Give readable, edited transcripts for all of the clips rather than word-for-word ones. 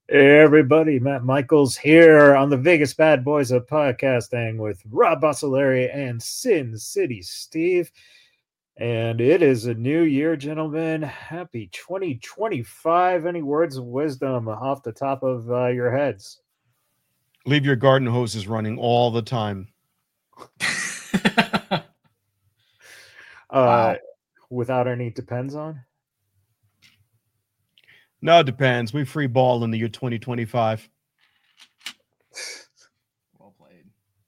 Hey everybody, Matt Michaels here on the Vegas Bad Boys of Podcasting with Rob Bossoleri and Sin City Steve. And it is a new year, gentlemen. Happy 2025. Any words of wisdom off the top of your heads? Leave your garden hoses running all the time. Wow. Without any depends on? No, it depends. We free ball in the year 2025. Well played.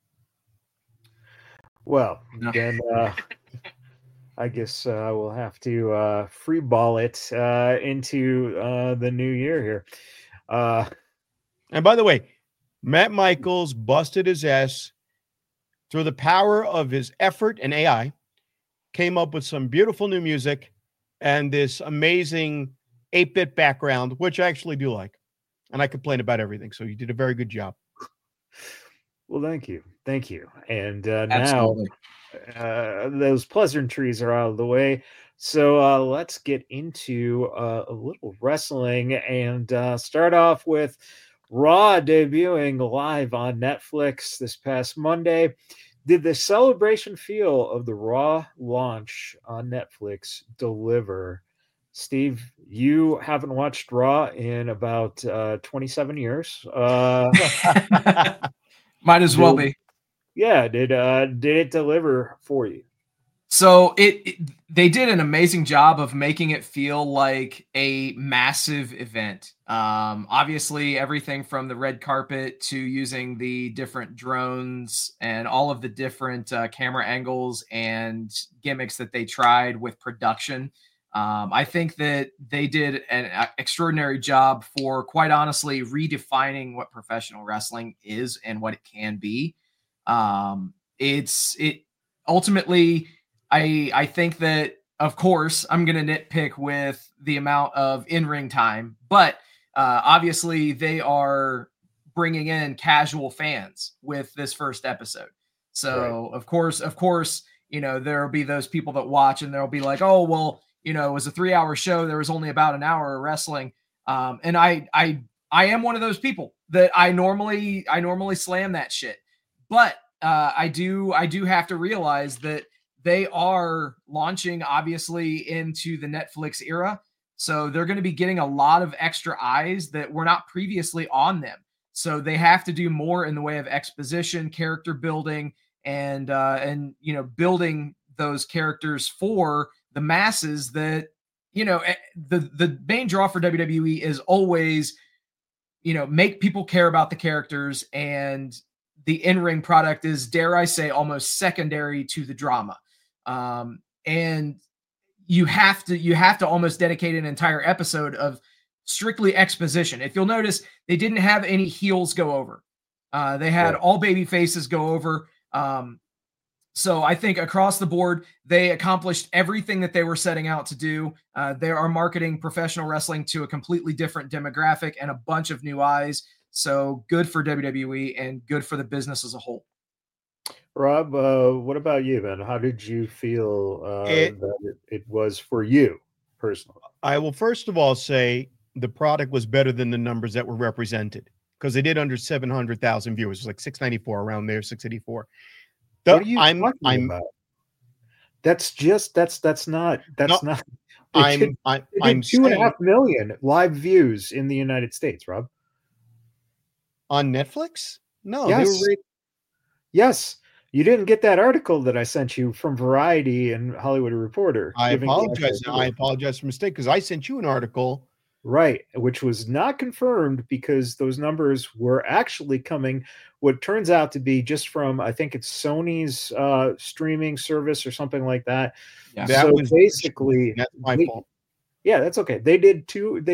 Well, No. then I guess we'll have to free ball it into the new year here. And by the way, Matt Michaels busted his ass through the power of his effort and AI, came up with some beautiful new music and this amazing 8-bit background, which I actually do like. And I complain about everything. So you did a very good job. Well, thank you. Thank you. And Absolutely. now those pleasantries are out of the way. So let's get into a little wrestling and start off with Raw debuting live on Netflix this past Monday. Did the celebration feel of the Raw launch on Netflix deliver? Steve, you haven't watched Raw in about 27 years. Might as well be. Yeah, did it deliver for you? So they did an amazing job of making it feel like a massive event. Obviously, everything from the red carpet to using the different drones and all of the different camera angles and gimmicks that they tried with production. I think that they did an extraordinary job for, quite honestly, redefining what professional wrestling is and what it can be. It ultimately, I think that, of course, I'm going to nitpick with the amount of in-ring time, but obviously they are bringing in casual fans with this first episode. So right. Of course, there'll be those people that watch and they'll be like, oh, well, it was a 3-hour show. There was only about an hour of wrestling. And I am one of those people that I normally slam that shit. But I do have to realize that they are launching obviously into the Netflix era. So they're going to be getting a lot of extra eyes that were not previously on them. So they have to do more in the way of exposition, character building, and building those characters for the masses that, the main draw for WWE is always, make people care about the characters, and the in-ring product is, dare I say, almost secondary to the drama. And you have to almost dedicate an entire episode of strictly exposition. If you'll notice, they didn't have any heels go over. They had all baby faces go over. So I think across the board, they accomplished everything that they were setting out to do. They are marketing professional wrestling to a completely different demographic and a bunch of new eyes. So good for WWE and good for the business as a whole. Rob, what about you, man? How did you feel that it was for you personally? I will first of all say the product was better than the numbers that were represented, because they did under 700,000 viewers. It was like 694 around there, 684. What are you talking about? That's not. I'm 2.5 million live views in the United States, Rob. On Netflix? No. Yes. Yes. You didn't get that article that I sent you from Variety and Hollywood Reporter. I apologize. I apologize for mistake, because I sent you an article. Right, which was not confirmed because those numbers were actually coming, what turns out to be just from, I think it's Sony's streaming service or something like that. Yeah, that so was basically that's my fault. Yeah, that's okay. They did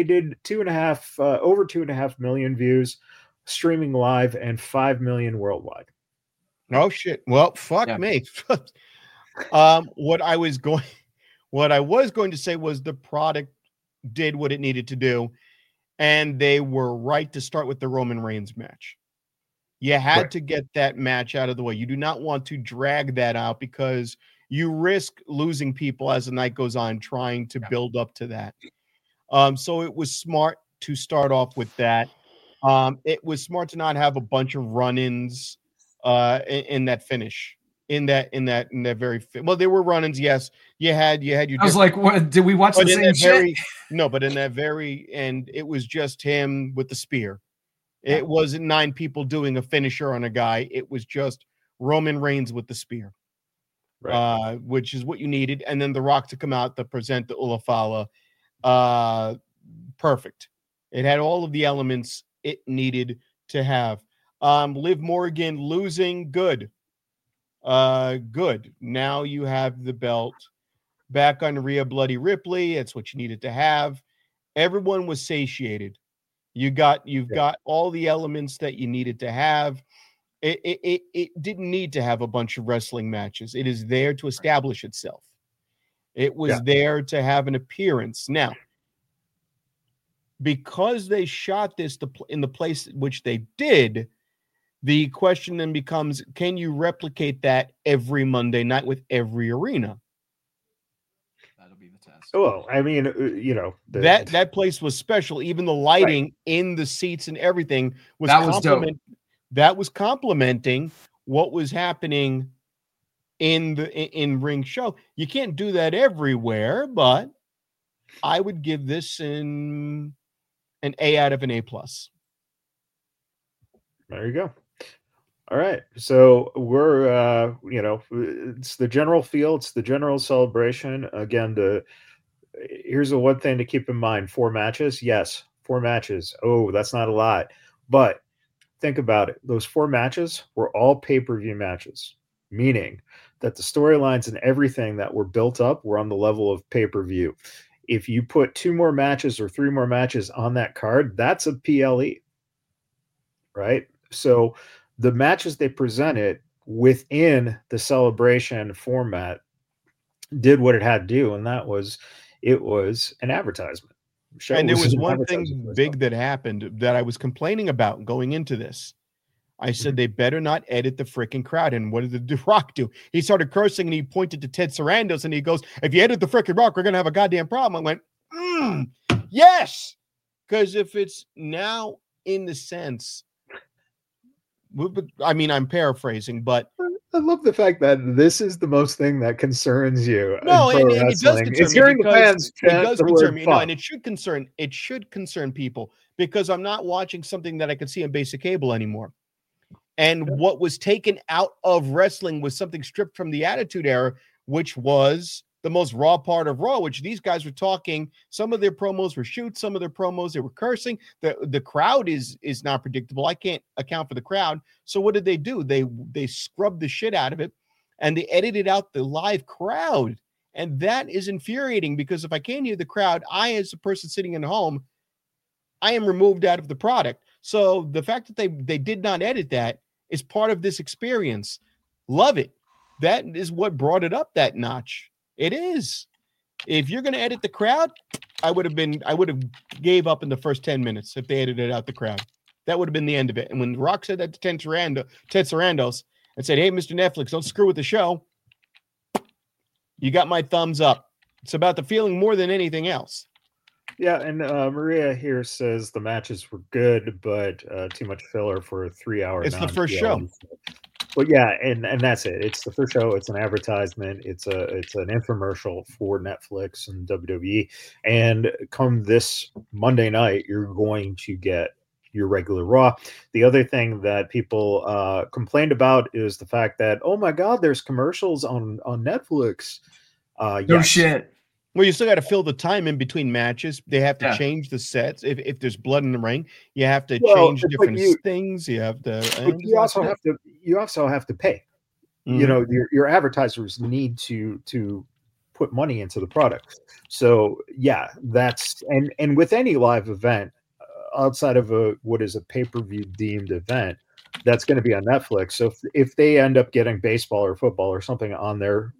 2.5 million views streaming live and 5 million worldwide. Oh shit. Well, fuck me. What I was going to say was the product did what it needed to do, and they were right to start with the Roman Reigns match. You had to get that match out of the way. You do not want to drag that out, because you risk losing people as the night goes on trying to build up to that. So it was smart to start off with that. It was smart to not have a bunch of run-ins in that finish. In that very well, there were run-ins. Yes, you had your. I was like, what? Did we watch the same shit? No, but in that very end, it was just him with the spear. It wasn't 9 people doing a finisher on a guy. It was just Roman Reigns with the spear, right. Which is what you needed. And then The Rock to come out to present the Ulafala. Perfect. It had all of the elements it needed to have. Liv Morgan losing, good. Good. Now you have the belt back on Rhea Bloody Ripley. That's what you needed to have. Everyone was satiated. You've got all the elements that you needed to have. It didn't need to have a bunch of wrestling matches. It is there to establish itself. It was there to have an appearance. Now, because they shot this in the place which they did, the question then becomes, can you replicate that every Monday night with every arena? That'll be the test. Well, I mean, that place was special. Even the lighting in the seats and everything was that was complementing what was happening in ring show. You can't do that everywhere, but I would give this an A out of an A+. There you go. All right. So we're, it's the general feel. It's the general celebration. Again, here's the one thing to keep in mind. 4 matches. Yes, 4 matches. Oh, that's not a lot. But think about it. Those 4 matches were all pay-per-view matches, meaning that the storylines and everything that were built up were on the level of pay-per-view. If you put 2 more matches or 3 more matches on that card, that's a PLE, right? So the matches they presented within the celebration format did what it had to do, and it was an advertisement. And there was one thing big that happened that I was complaining about going into this. I said they better not edit the freaking crowd. And what did The Rock do? He started cursing and he pointed to Ted Sarandos and he goes, "If you edit the freaking Rock, we're going to have a goddamn problem." I went, yes. Because if it's now in the sense, I mean, I'm paraphrasing, but I love the fact that this is the most thing that concerns you. No, and it does concern me. It does concern me. No, and it should concern people, because I'm not watching something that I could see on basic cable anymore. And what was taken out of wrestling was something stripped from the Attitude Era, which was the most raw part of Raw, which these guys were talking. Some of their promos were shoots, some of their promos, they were cursing. The crowd is not predictable. I can't account for the crowd. So what did they do? They scrubbed the shit out of it and they edited out the live crowd. And that is infuriating, because if I can't hear the crowd, I, as a person sitting at home, I am removed out of the product. So the fact that they did not edit that is part of this experience. Love it. That is what brought it up that notch. It is. If you're going to edit the crowd, I would have gave up in the first 10 minutes if they edited out the crowd. That would have been the end of it. And when Rock said that to Ted Sarandos and said, "Hey, Mr. Netflix, don't screw with the show," you got my thumbs up. It's about the feeling more than anything else. Yeah, and Maria here says the matches were good, but too much filler for a 3-hour. It's the first show. Well, yeah, and that's it. It's the first show. It's an advertisement. It's an infomercial for Netflix and WWE. And come this Monday night, you're going to get your regular Raw. The other thing that people complained about is the fact that, oh my God, there's commercials on Netflix. No shit. Well, you still got to fill the time in between matches. They have to change the sets. If there's blood in the ring, you have to change different things. You have to. You also have to pay. Mm-hmm. You know, your advertisers need to put money into the product. So yeah, that's and with any live event outside of what is a pay-per-view deemed event, that's going to be on Netflix. So if they end up getting baseball or football or something on their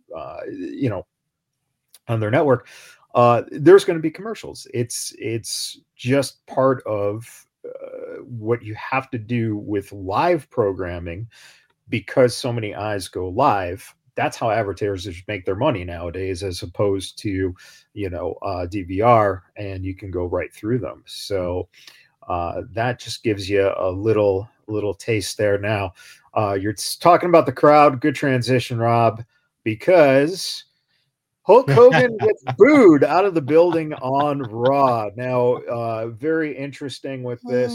on their network, there's going to be commercials. It's just part of what you have to do with live programming, because so many eyes go live. That's how advertisers make their money nowadays, as opposed to DVR, and you can go right through them. So that just gives you a little taste there. Now, you're talking about the crowd. Good transition, Rob, because Hulk Hogan gets booed out of the building on Raw. Now, very interesting with this.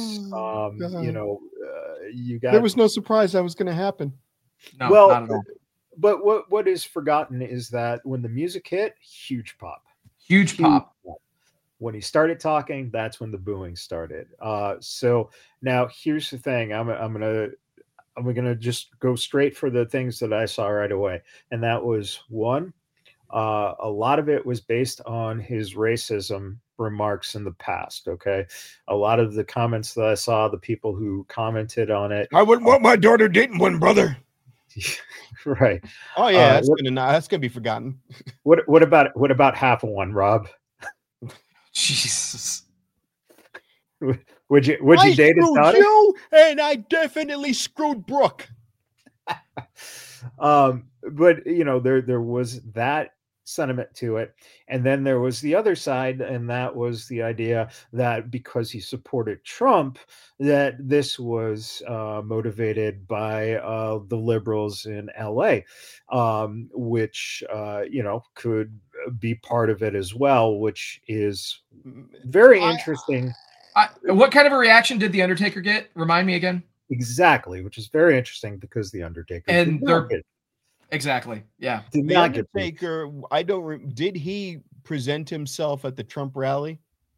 You got, there was no surprise that was going to happen. No, well, not at all. But what is forgotten is that when the music hit, huge pop. Huge pop. When he started talking, that's when the booing started. So now here's the thing. I'm gonna just go straight for the things that I saw right away, and that was one. A lot of it was based on his racism remarks in the past. Okay, a lot of the comments that I saw, the people who commented on it. I wouldn't want my daughter dating one brother. Right. Oh yeah, that's gonna be forgotten. What about half of one, Rob? Jesus. Would you date his daughter? You, and I definitely screwed Brooke. But there was that sentiment to it, and then there was the other side, and that was the idea that because he supported Trump, that this was motivated by the liberals in LA, which could be part of it as well, which is very interesting. What kind of a reaction did the Undertaker get? Remind me again. Exactly, which is very interesting because the Undertaker exactly, yeah. The Undertaker, did he present himself at the Trump rally?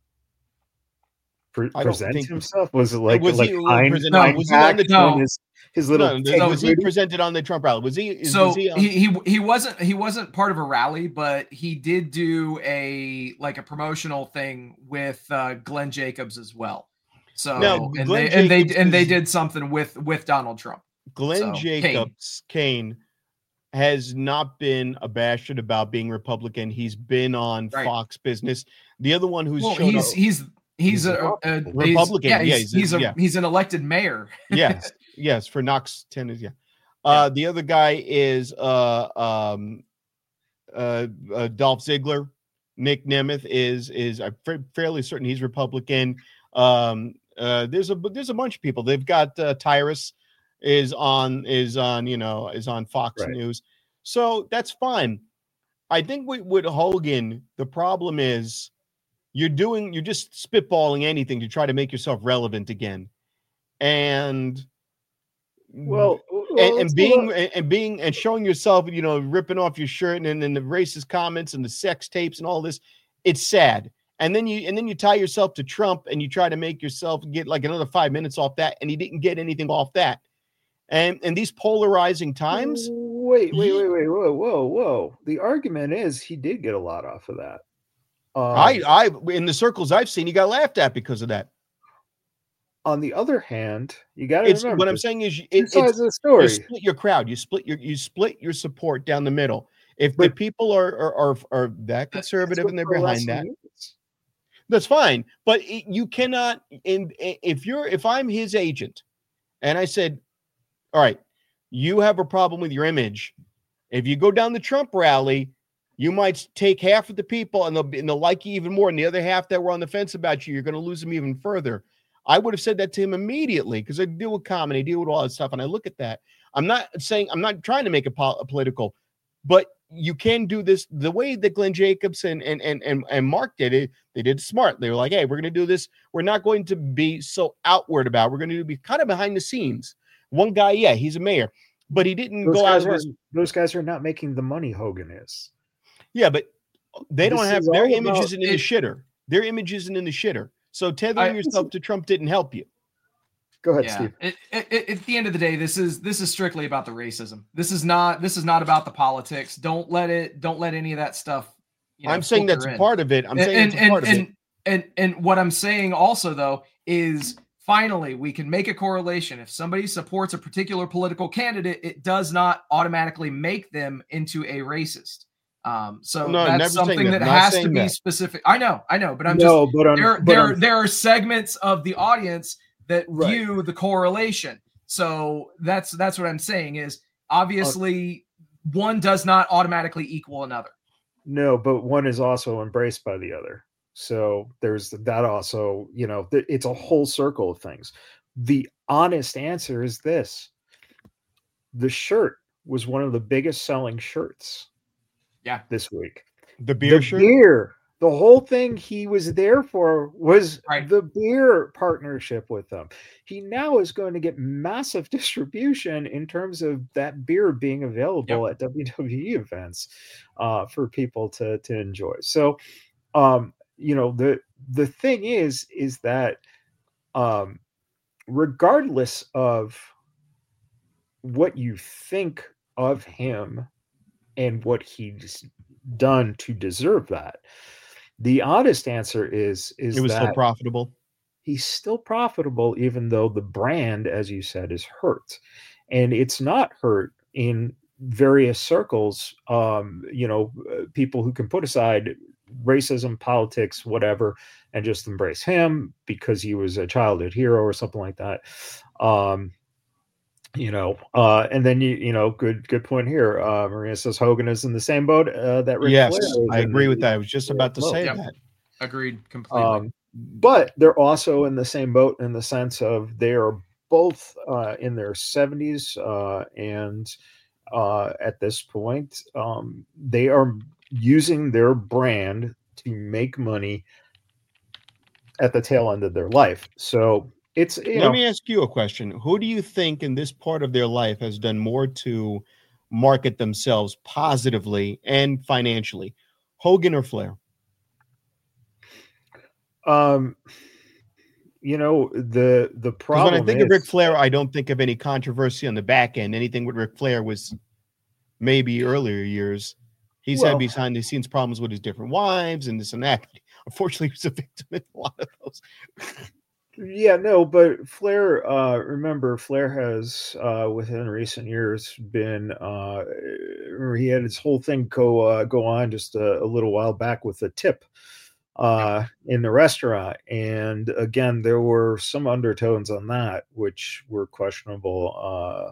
Present himself? Was it like was he on the his little? Was he presented on the Trump rally? Was he? He wasn't part of a rally, but he did do a promotional thing with Glenn Jacobs as well. So they did something with Donald Trump. Glenn Jacobs, Kane, has not been abashed about being Republican. He's been on Fox Business. The other one who's he's a Republican. He's an elected mayor. yes, for Knox, Tennessee. The other guy is Dolph Ziggler. Nick Nemeth is I'm fairly certain he's Republican. There's a bunch of people. They've got Tyrus is on Fox News. So that's fine. I think with Hogan, the problem is you're just spitballing anything to try to make yourself relevant again. And showing yourself, ripping off your shirt and then the racist comments and the sex tapes and all this, it's sad. And then you tie yourself to Trump and you try to make yourself get like another 5 minutes off that, and he didn't get anything off that. And these polarizing times. Wait, whoa. The argument is he did get a lot off of that. I in the circles I've seen, he got laughed at because of that. On the other hand, you got to remember what I'm saying is it's the story. You split your crowd, you split your support down the middle. If the people are that conservative and they're behind that, that's fine. But you cannot. If I'm his agent, and I said, all right, you have a problem with your image. If you go down the Trump rally, you might take half of the people and they'll like you even more. And the other half that were on the fence about you're going to lose them even further. I would have said that to him immediately because I deal with comedy, deal with all that stuff. And I look at that. I'm not trying to make it political, but you can do this the way that Glenn Jacobs and Mark did it. They did smart. They were like, hey, we're going to do this. We're not going to be so outward about it. We're going to be kind of behind the scenes. One guy, he's a mayor, but he didn't go out. Those guys are not making the money Hogan is. Yeah, but they don't have their image isn't in the shitter. Their image isn't in the shitter. So tethering yourself to Trump didn't help you. Go ahead, Steve. At the end of the day, this is strictly about the racism. This is not about the politics. Don't let any of that stuff. I'm saying that's part of it. I'm saying it's part of it. And what I'm saying also though is finally we can make a correlation. If somebody supports a particular political candidate, it does not automatically make them into a racist. So that's something that has to be specific. I know, but I'm there are segments of the audience that view the correlation. So that's what I'm saying is obviously one does not automatically equal another. No, but one is also embraced by the other. So there's that also, it's a whole circle of things. The honest answer is this: the shirt was one of the biggest selling shirts. Yeah. This week. The beer shirt? Beer. The whole thing he was there for was Right. the beer partnership with them. He now is going to get massive distribution in terms of that beer being available at WWE events for people to enjoy. So, the thing is that regardless of what you think of him and what he's done to deserve that, the honest answer is it was that still profitable. He's still profitable, even though the brand, as you said, is hurt. And it's not hurt in various circles. People who can put aside racism, politics, whatever, and just embrace him because he was a childhood hero or something like that. And then good point here. Maria says Hogan is in the same boat that Ric Flair is. I agree with that. I was just about to say that. Agreed completely. But they're also in the same boat in the sense of they are both in their 70s, and at this point, they are using their brand to make money at the tail end of their life. So it's let me ask you a question. Who do you think in this part of their life has done more to market themselves positively and financially, Hogan or Flair? The problem, when I think of Ric Flair, I don't think of any controversy on the back end. Anything with Ric Flair was maybe earlier years. He's had behind the scenes problems with his different wives and this and that. Unfortunately, he was a victim in a lot of those. Yeah, no, but Flair, remember, Flair has, within recent years, been, he had his whole thing go on just a little while back with a tip in the restaurant. And again, there were some undertones on that, which were questionable,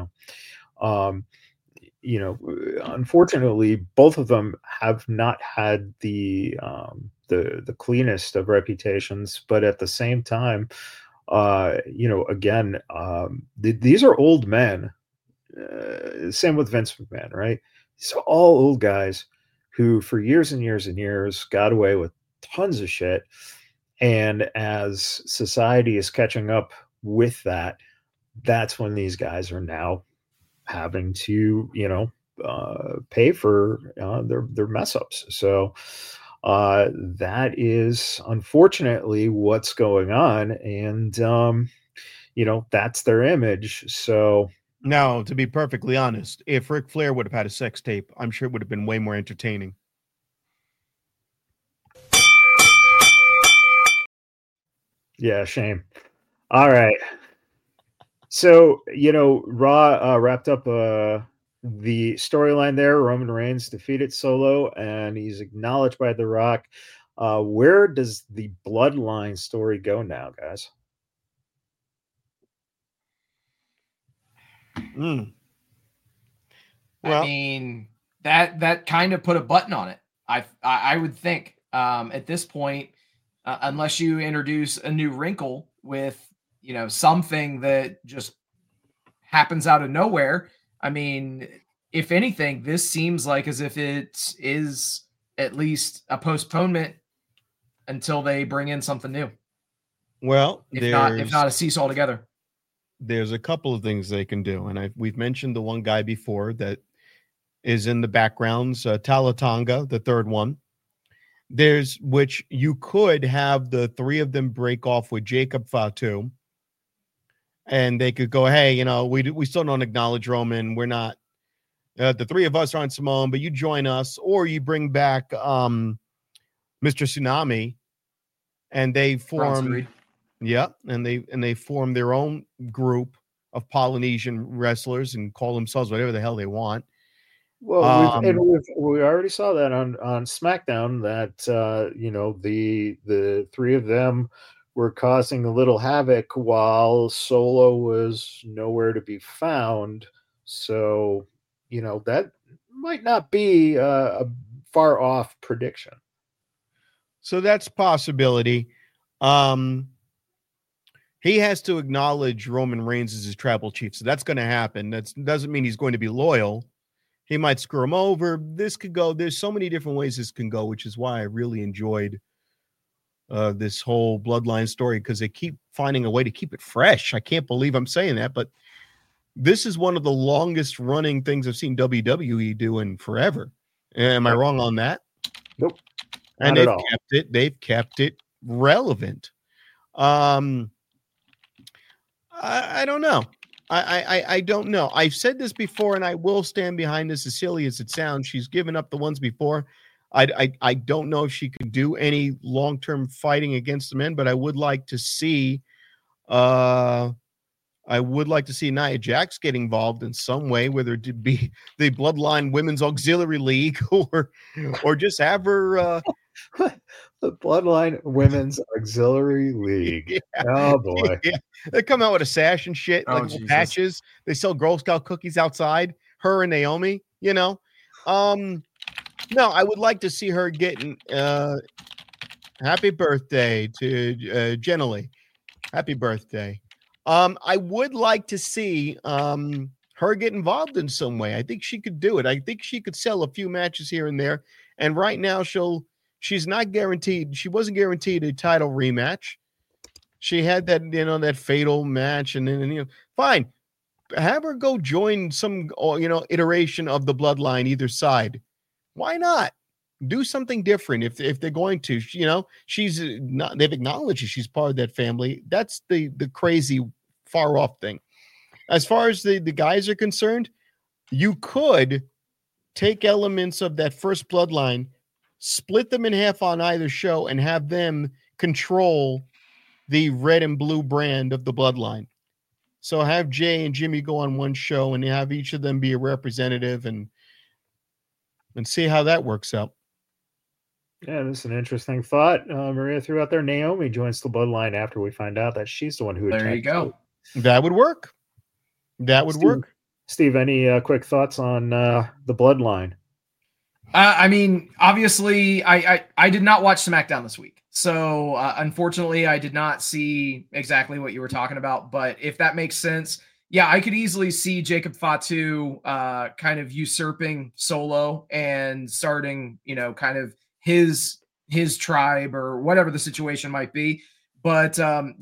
unfortunately, both of them have not had the cleanest of reputations, but at the same time, these are old men. Same with Vince McMahon, right? These are all old guys who, for years and years and years, got away with tons of shit. And as society is catching up with that, that's when these guys are now having to, pay for their mess ups. So that is unfortunately what's going on, and that's their image. So now, to be perfectly honest, if Ric Flair would have had a sex tape, I'm sure it would have been way more entertaining. Yeah, shame. All right. So, Raw wrapped up the storyline there. Roman Reigns defeated Solo, and he's acknowledged by The Rock. Where does the bloodline story go now, guys? Well, I mean, that kind of put a button on it. I would think at this point, unless you introduce a new wrinkle with something that just happens out of nowhere. I mean, if anything, this seems like as if it is at least a postponement until they bring in something new. Well, if not a cease altogether. There's a couple of things they can do, and we've mentioned the one guy before that is in the backgrounds, Tama Tonga, the third one. There's which you could have the three of them break off with Jacob Fatu, and they could go, hey, we still don't acknowledge Roman. We're not the three of us aren't Samoan, but you join us, or you bring back Mr. Tsunami, and they form. Yeah, and they form their own group of Polynesian wrestlers and call themselves whatever the hell they want. Well, we already saw that on SmackDown that the three of them were causing a little havoc while Solo was nowhere to be found. So that might not be a far off prediction. So that's a possibility. He has to acknowledge Roman Reigns as his tribal chief. So that's going to happen. That doesn't mean he's going to be loyal. He might screw him over. This could go. There's so many different ways this can go, which is why I really enjoyed this whole bloodline story, because they keep finding a way to keep it fresh. I can't believe I'm saying that, but this is one of the longest running things I've seen WWE do in forever. Am I wrong on that? Nope. And they've kept it relevant. I don't know. I don't know. I've said this before, and I will stand behind this, as silly as it sounds. She's given up the ones before. I don't know if she could do any long-term fighting against the men, but I would like to see Nia Jax get involved in some way, whether it be the Bloodline Women's Auxiliary League or just have her the Bloodline Women's Auxiliary League. Yeah. Oh boy. Yeah. They come out with a sash and shit, like patches. They sell Girl Scout cookies outside. Her and Naomi, No, I would like to see her getting happy birthday to Jenna Lee. Happy birthday. I would like to see her get involved in some way. I think she could do it. I think she could sell a few matches here and there. And right now she's not guaranteed. She wasn't guaranteed a title rematch. She had that, that fatal match, and then, fine. Have her go join some, iteration of the Bloodline either side. Why not? Do something different if they're going to. She's not. They've acknowledged that she's part of that family. That's the crazy far off thing. As far as the guys are concerned, you could take elements of that first Bloodline, split them in half on either show, and have them control the red and blue brand of the Bloodline. So have Jay and Jimmy go on one show and have each of them be a representative and see how that works out. Yeah, this is an interesting thought. Maria threw out there Naomi joins the Bloodline after we find out that she's the one who attacked. There you go. That would work. That would work. Steve, any quick thoughts on the Bloodline? I mean, obviously, I did not watch SmackDown this week. So, unfortunately, I did not see exactly what you were talking about. But if that makes sense, yeah, I could easily see Jacob Fatu kind of usurping Solo and starting, kind of his tribe or whatever the situation might be. But,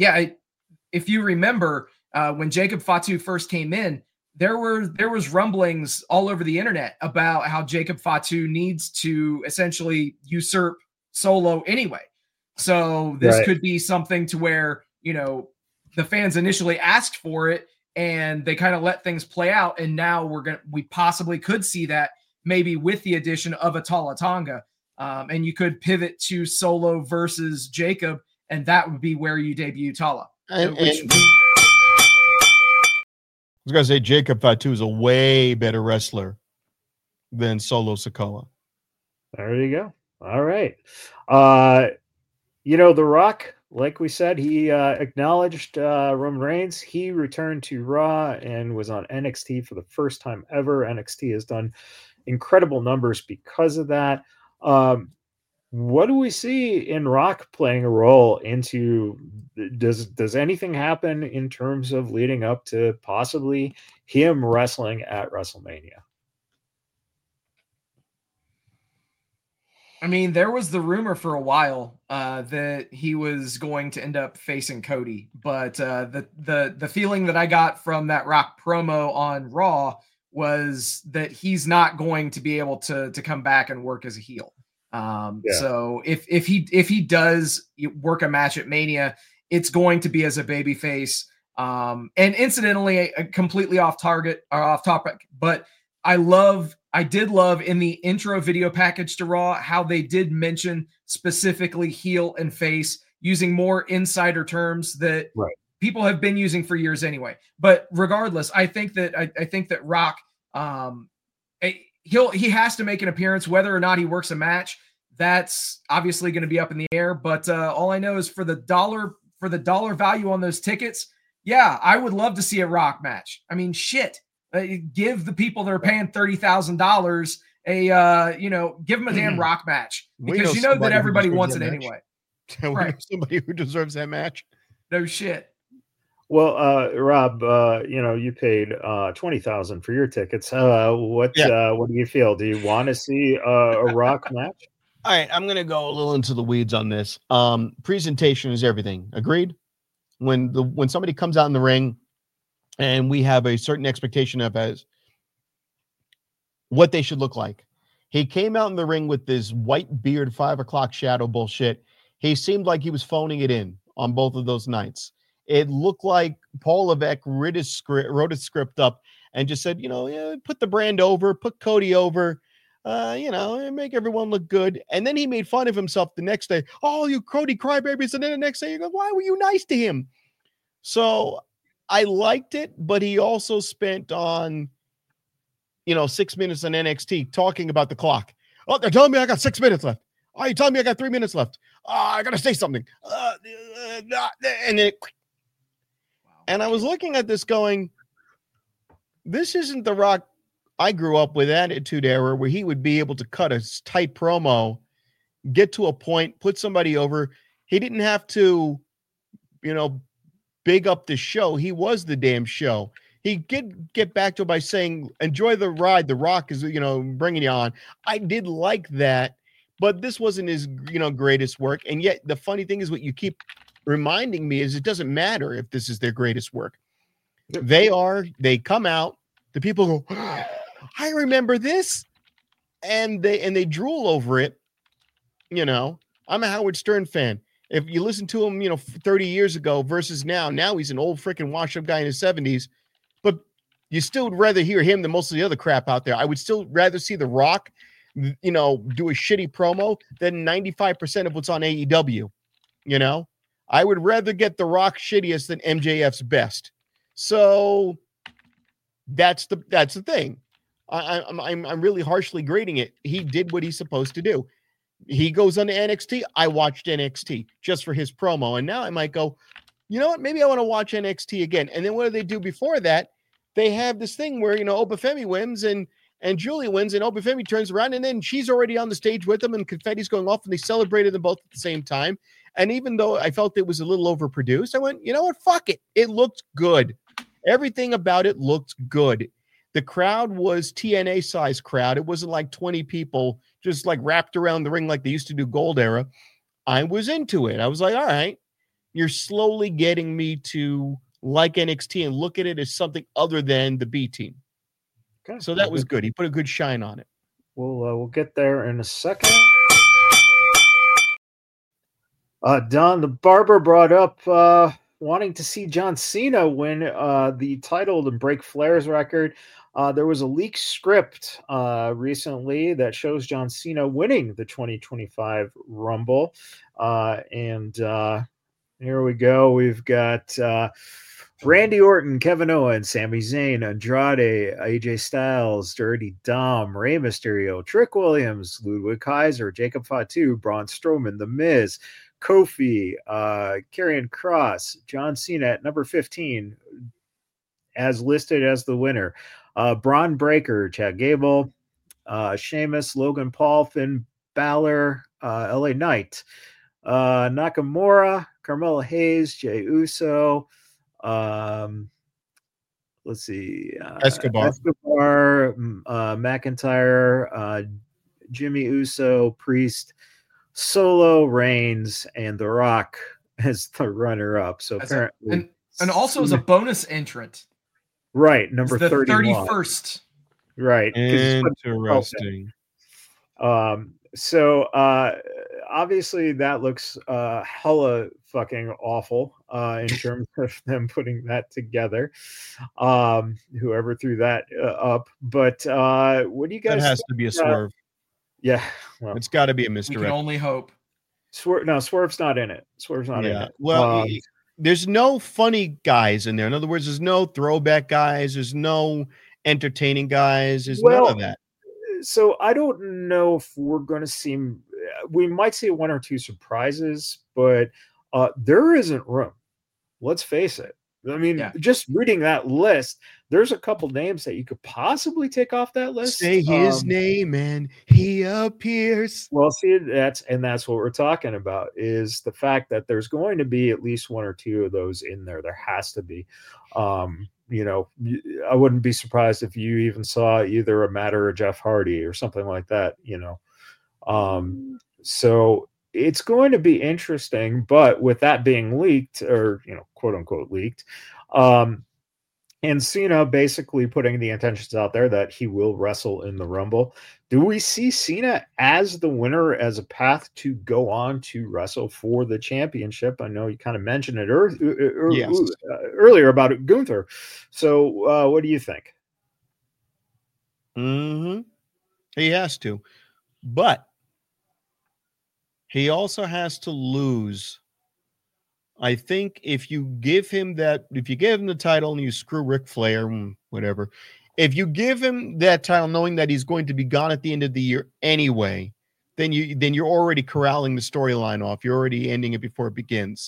if you remember, when Jacob Fatu first came in, there was rumblings all over the internet about how Jacob Fatu needs to essentially usurp Solo anyway. So this could be something to where, the fans initially asked for it and they kind of let things play out. And now we possibly could see that maybe with the addition of a Tala Tonga. And you could pivot to Solo versus Jacob, and that would be where you debut Tala. I was going to say Jacob Fatu is a way better wrestler than Solo Sikoa. There you go. All right. The Rock, like we said, he acknowledged Roman Reigns. He returned to Raw and was on NXT for the first time ever. NXT has done incredible numbers because of that. What do we see in Rock playing a role into? Does anything happen in terms of leading up to possibly him wrestling at WrestleMania? I mean, there was the rumor for a while that he was going to end up facing Cody, but the feeling that I got from that Rock promo on Raw was that he's not going to be able to come back and work as a heel. So if he does work a match at Mania, it's going to be as a babyface. And incidentally, completely off topic, but I did love in the intro video package to Raw how they did mention specifically heel and face using more insider terms that people have been using for years anyway. But regardless, I think that Rock, he has to make an appearance, whether or not he works a match. That's obviously going to be up in the air. But all I know is for the dollar value on those tickets, yeah, I would love to see a Rock match. I mean, shit. Give the people that are paying $30,000 give him a damn Rock match, because you know that everybody wants it anyway. We know somebody who deserves that match. No shit. Well, Rob, you paid $20,000 for your tickets. What do you feel? Do you want to see a Rock match? All right, I'm gonna go a little into the weeds on this. Presentation is everything. Agreed? When somebody comes out in the ring and we have a certain expectation of as what they should look like. He came out in the ring with this white beard, 5 o'clock shadow bullshit. He seemed like he was phoning it in on both of those nights. It looked like Paul Levesque wrote his script up and just said, put the brand over, put Cody over, make everyone look good. And then he made fun of himself the next day. Oh, you Cody crybabies. And then the next day you go, why were you nice to him? So I liked it, but he also spent on, 6 minutes on NXT talking about the clock. Oh, they're telling me I got 6 minutes left. Oh, you're telling me I got 3 minutes left. I got to say something. And I was looking at this going, this isn't the Rock I grew up with Attitude Era, where he would be able to cut a tight promo, get to a point, put somebody over. He didn't have to, big up the show. He was the damn show. He did get back to it by saying, enjoy the ride. The Rock is, bringing you on. I did like that, but this wasn't his, greatest work. And yet the funny thing is, what you keep reminding me is, it doesn't matter if this is their greatest work. They come out, the people go, I remember this. And they drool over it. I'm a Howard Stern fan. If you listen to him, 30 years ago versus now he's an old freaking washed-up guy in his 70s, but you still would rather hear him than most of the other crap out there. I would still rather see The Rock, do a shitty promo than 95% of what's on AEW. I would rather get The Rock shittiest than MJF's best. So that's the thing. I'm really harshly grading it. He did what he's supposed to do. He goes on to NXT. I watched NXT just for his promo. And now I might go, you know what? Maybe I want to watch NXT again. And then what do they do before that? They have this thing where, Obafemi wins and Julia wins, and Obafemi turns around, and then she's already on the stage with them and confetti's going off, and they celebrated them both at the same time. And even though I felt it was a little overproduced, I went, you know what? Fuck it. It looked good. Everything about it looked good. The crowd was TNA size crowd. It wasn't like 20 people just like wrapped around the ring like they used to do Gold Era. I was into it. I was like, all right, you're slowly getting me to like NXT and look at it as something other than the B team. Okay. So that was good. He put a good shine on it. We'll get there in a second. Don the Barber brought up wanting to see John Cena win the title and break Flair's record. There was a leaked script recently that shows John Cena winning the 2025 Rumble. And here we go. We've got Randy Orton, Kevin Owens, Sami Zayn, Andrade, AJ Styles, Dirty Dom, Rey Mysterio, Trick Williams, Ludwig Kaiser, Jacob Fatu, Braun Strowman, The Miz, Kofi, Karrion Kross, John Cena at number 15 as listed as the winner. Braun Breaker, Chad Gable, Sheamus, Logan Paul, Finn Balor, LA Knight, Nakamura, Carmella Hayes, Jey Uso, let's see, Escobar, McIntyre, Jimmy Uso, Priest, Solo, Reigns, and The Rock as the runner-up. So apparently, and also as a bonus entrant. Right, number 31. 31st. Right. Interesting. So obviously that looks hella fucking awful in terms of them putting that together. Whoever threw that up. But what do you guys That has to be a swerve. Yeah. Well, it's got to be a misdirect. We can only hope. Swerve's not in it. Swerve's not in it. Well, there's no funny guys in there. In other words, there's no throwback guys. There's no entertaining guys. There's none of that. So I don't know if we're going to see. We might see one or two surprises, but there isn't room. Let's face it. I mean, just reading that list, there's a couple names that you could possibly take off that list. Say his name and he appears. Well, see, that's what we're talking about, is the fact that there's going to be at least one or two of those in there. There has to be. You know, I wouldn't be surprised if you even saw either a Matt or a Jeff Hardy or something like that, you know. So it's going to be interesting, but with that being leaked, or, you know, quote unquote leaked, and Cena basically putting the intentions out there that he will wrestle in the Rumble. Do we see Cena as the winner, as a path to go on to wrestle for the championship? I know you kind of mentioned it earlier about it, Gunther. So what do you think? He has to, but he also has to lose. I think if you give him the title and you screw Ric Flair, whatever, if you give him that title knowing that he's going to be gone at the end of the year anyway, then you're already corralling the storyline off. You're already ending it before it begins.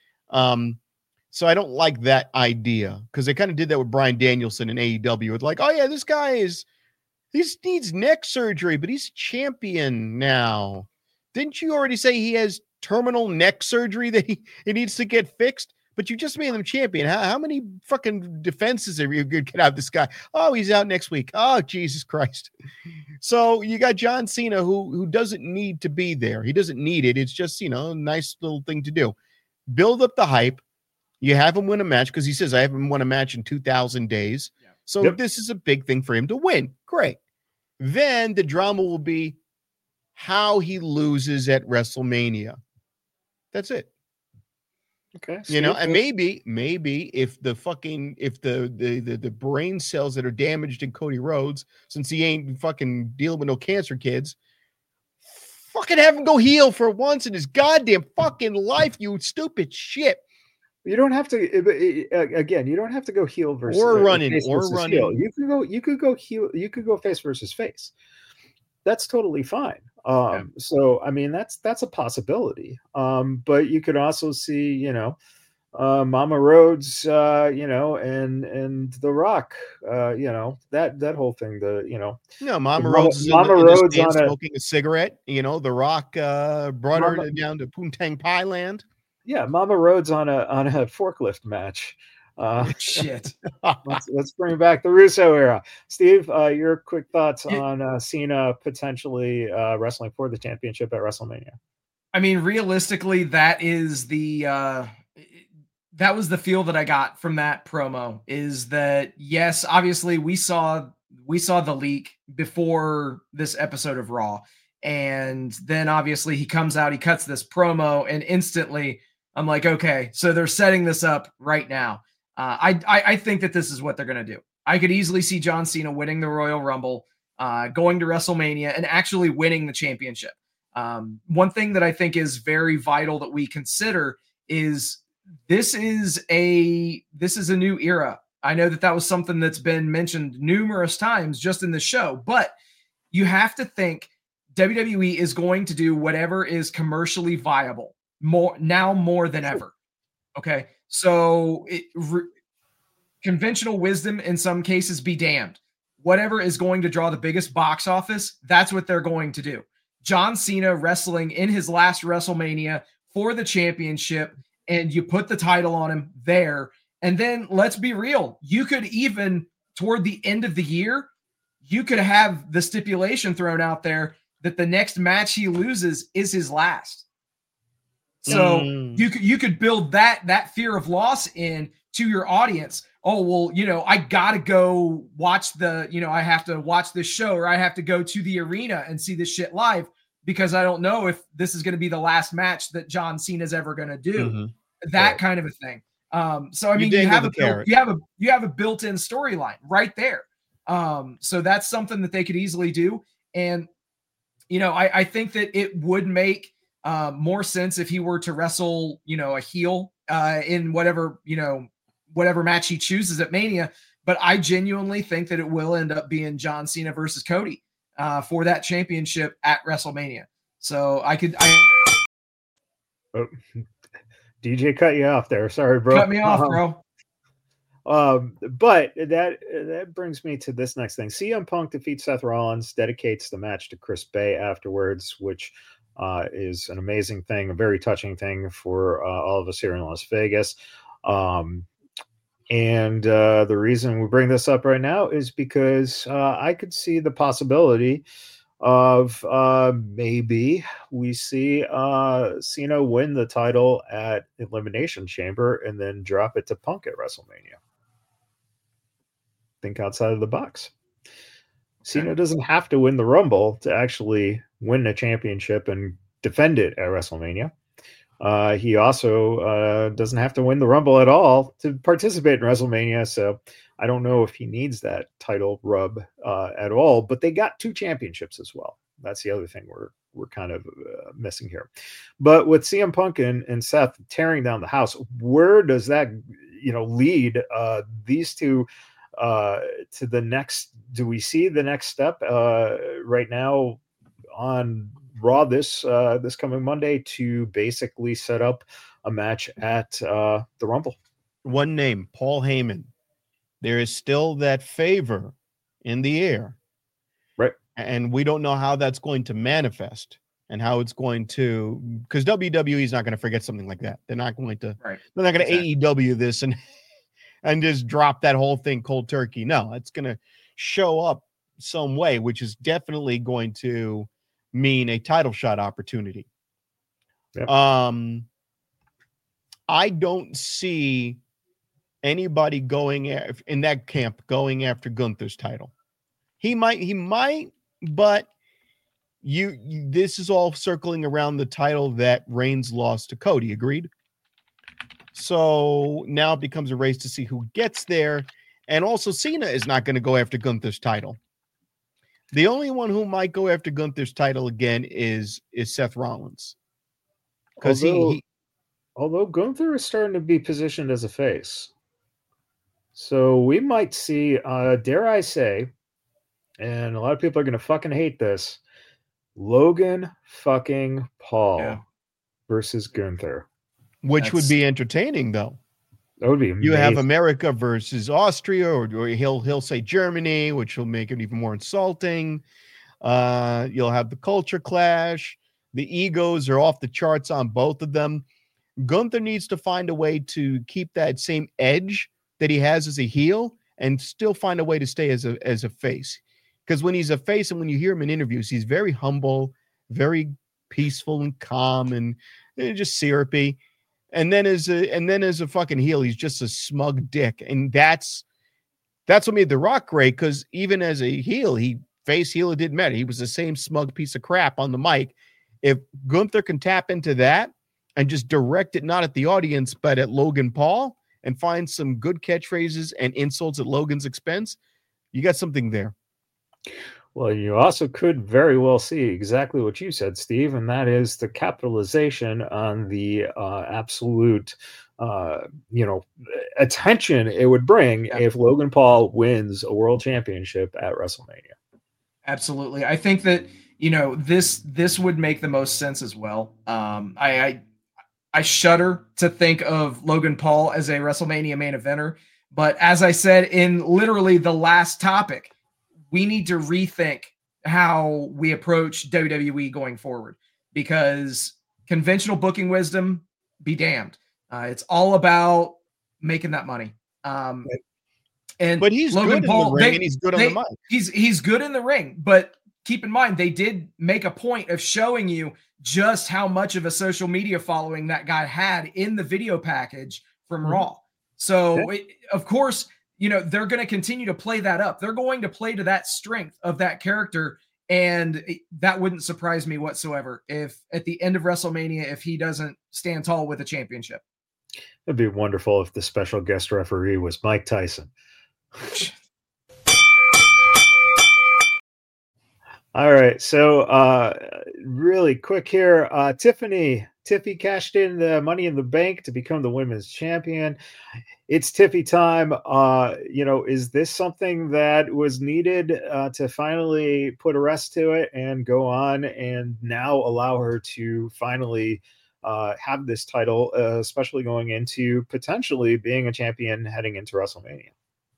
So I don't like that idea, because they kind of did that with Bryan Danielson in AEW. It's like, oh yeah, this guy needs neck surgery, but he's champion now. Didn't you already say he has terminal neck surgery that he needs to get fixed? But you just made him champion. How many fucking defenses are you going to get out of this guy? Oh, he's out next week. Oh, Jesus Christ. So you got John Cena who doesn't need to be there. He doesn't need it. It's just, you know, a nice little thing to do. Build up the hype. You have him win a match, because he says, I haven't won a match in 2,000 days. Yeah. So This is a big thing for him to win. Great. Then the drama will be how he loses at WrestleMania. That's it. Okay. You know, and maybe if the brain cells that are damaged in Cody Rhodes, since he ain't fucking dealing with no cancer kids, fucking have him go heel for once in his goddamn fucking life, you stupid shit. You don't have to. Again, you don't have to go heel versus running. Heel. You could go heel. You could go face versus face. That's totally fine. So I mean, that's a possibility. But you could also see, you know, Mama Rhodes, you know, and The Rock, you know, that whole thing. Mama Rhodes on smoking a cigarette. You know, The Rock brought her down to Poontang Pie Land. Yeah, Mama Rhodes on a forklift match. Shit. Let's bring back the Russo era. Steve, your quick thoughts on Cena potentially wrestling for the championship at WrestleMania. I mean, realistically, that is that was the feel that I got from that promo, is that, yes, obviously we saw the leak before this episode of Raw, and then obviously he comes out, he cuts this promo, and instantly I'm like, okay, so they're setting this up right now. I think that this is what they're going to do. I could easily see John Cena winning the Royal Rumble, going to WrestleMania, and actually winning the championship. One thing that I think is very vital that we consider is this is a new era. I know that was something that's been mentioned numerous times just in the show, but you have to think WWE is going to do whatever is commercially viable more than ever. Okay. So conventional wisdom in some cases be damned. Whatever is going to draw the biggest box office, that's what they're going to do. John Cena wrestling in his last WrestleMania for the championship, and you put the title on him there. And then let's be real. You could even, toward the end of the year, you could have the stipulation thrown out there that the next match he loses is his last. So you could build that fear of loss in to your audience. Oh, well, you know, I got to go watch I have to watch this show, or I have to go to the arena and see this shit live, because I don't know if this is going to be the last match that John Cena's ever going to do. Mm-hmm. That kind of a thing. So I mean, you have a built-in storyline right there. So that's something that they could easily do. And, you know, I think that it would make more sense if he were to wrestle, you know, a heel in whatever match he chooses at Mania. But I genuinely think that it will end up being John Cena versus Cody for that championship at WrestleMania. So DJ cut you off there. Sorry, bro. Cut me off, bro. But that brings me to this next thing. CM Punk defeats Seth Rollins, dedicates the match to Chris Bay afterwards, which is an amazing thing, a very touching thing for all of us here in Las Vegas. And the reason we bring this up right now is because I could see the possibility of maybe we see Cena win the title at Elimination Chamber and then drop it to Punk at WrestleMania. Think outside of the box. Cena doesn't have to win the Rumble to actually win the championship and defend it at WrestleMania. He also doesn't have to win the Rumble at all to participate in WrestleMania. So I don't know if he needs that title rub at all, but they got 2 championships as well. That's the other thing we're kind of missing here. But with CM Punk and Seth tearing down the house, where does that lead these two to the next? Do we see the next step right now on Raw this coming Monday to basically set up a match at the Rumble? One name, Paul Heyman. There is still that favor in the air, right? And we don't know how that's going to manifest and how it's going to, because WWE is not going to forget something like that. They're not going to, They're not going to AEW this and just drop that whole thing cold turkey. No, it's going to show up some way, which is definitely going to mean a title shot opportunity. Yep. I don't see anybody going in that camp going after Gunther's title. He might, but this is all circling around the title that Reigns lost to Cody. Agreed? So now it becomes a race to see who gets there. And also Cena is not going to go after Gunther's title. The only one who might go after Gunther's title again is Seth Rollins. Because although Gunther is starting to be positioned as a face. So we might see, dare I say, and a lot of people are going to fucking hate this, Logan fucking Paul versus Gunther. Which would be entertaining, though. That would be amazing. You have America versus Austria, or he'll say Germany, which will make it even more insulting. You'll have the culture clash. The egos are off the charts on both of them. Gunther needs to find a way to keep that same edge that he has as a heel and still find a way to stay as a face. Because when he's a face and when you hear him in interviews, he's very humble, very peaceful and calm and just syrupy. And then as a fucking heel, he's just a smug dick. And that's what made The Rock great, because even as a heel, it didn't matter. He was the same smug piece of crap on the mic. If Gunther can tap into that and just direct it not at the audience, but at Logan Paul, and find some good catchphrases and insults at Logan's expense, you got something there. Well, you also could very well see exactly what you said, Steve, and that is the capitalization on the absolute, attention it would bring if Logan Paul wins a world championship at WrestleMania. Absolutely. I think that, this would make the most sense as well. I shudder to think of Logan Paul as a WrestleMania main eventer. But as I said in literally the last topic, we need to rethink how we approach WWE going forward, because conventional booking wisdom, be damned. It's all about making that money. But he's Logan good Paul, in the ring, and he's good on the mic. He's good in the ring, but keep in mind, they did make a point of showing you just how much of a social media following that guy had in the video package from Raw. So, of course, they're going to continue to play that up. They're going to play to that strength of that character, and that wouldn't surprise me whatsoever if at the end of WrestleMania, if he doesn't stand tall with a championship. It'd be wonderful if the special guest referee was Mike Tyson. All right, so really quick here, Tiffy cashed in the Money in the Bank to become the women's champion. It's Tiffy time. Is this something that was needed to finally put a rest to it and go on and now allow her to finally have this title, especially going into potentially being a champion heading into WrestleMania.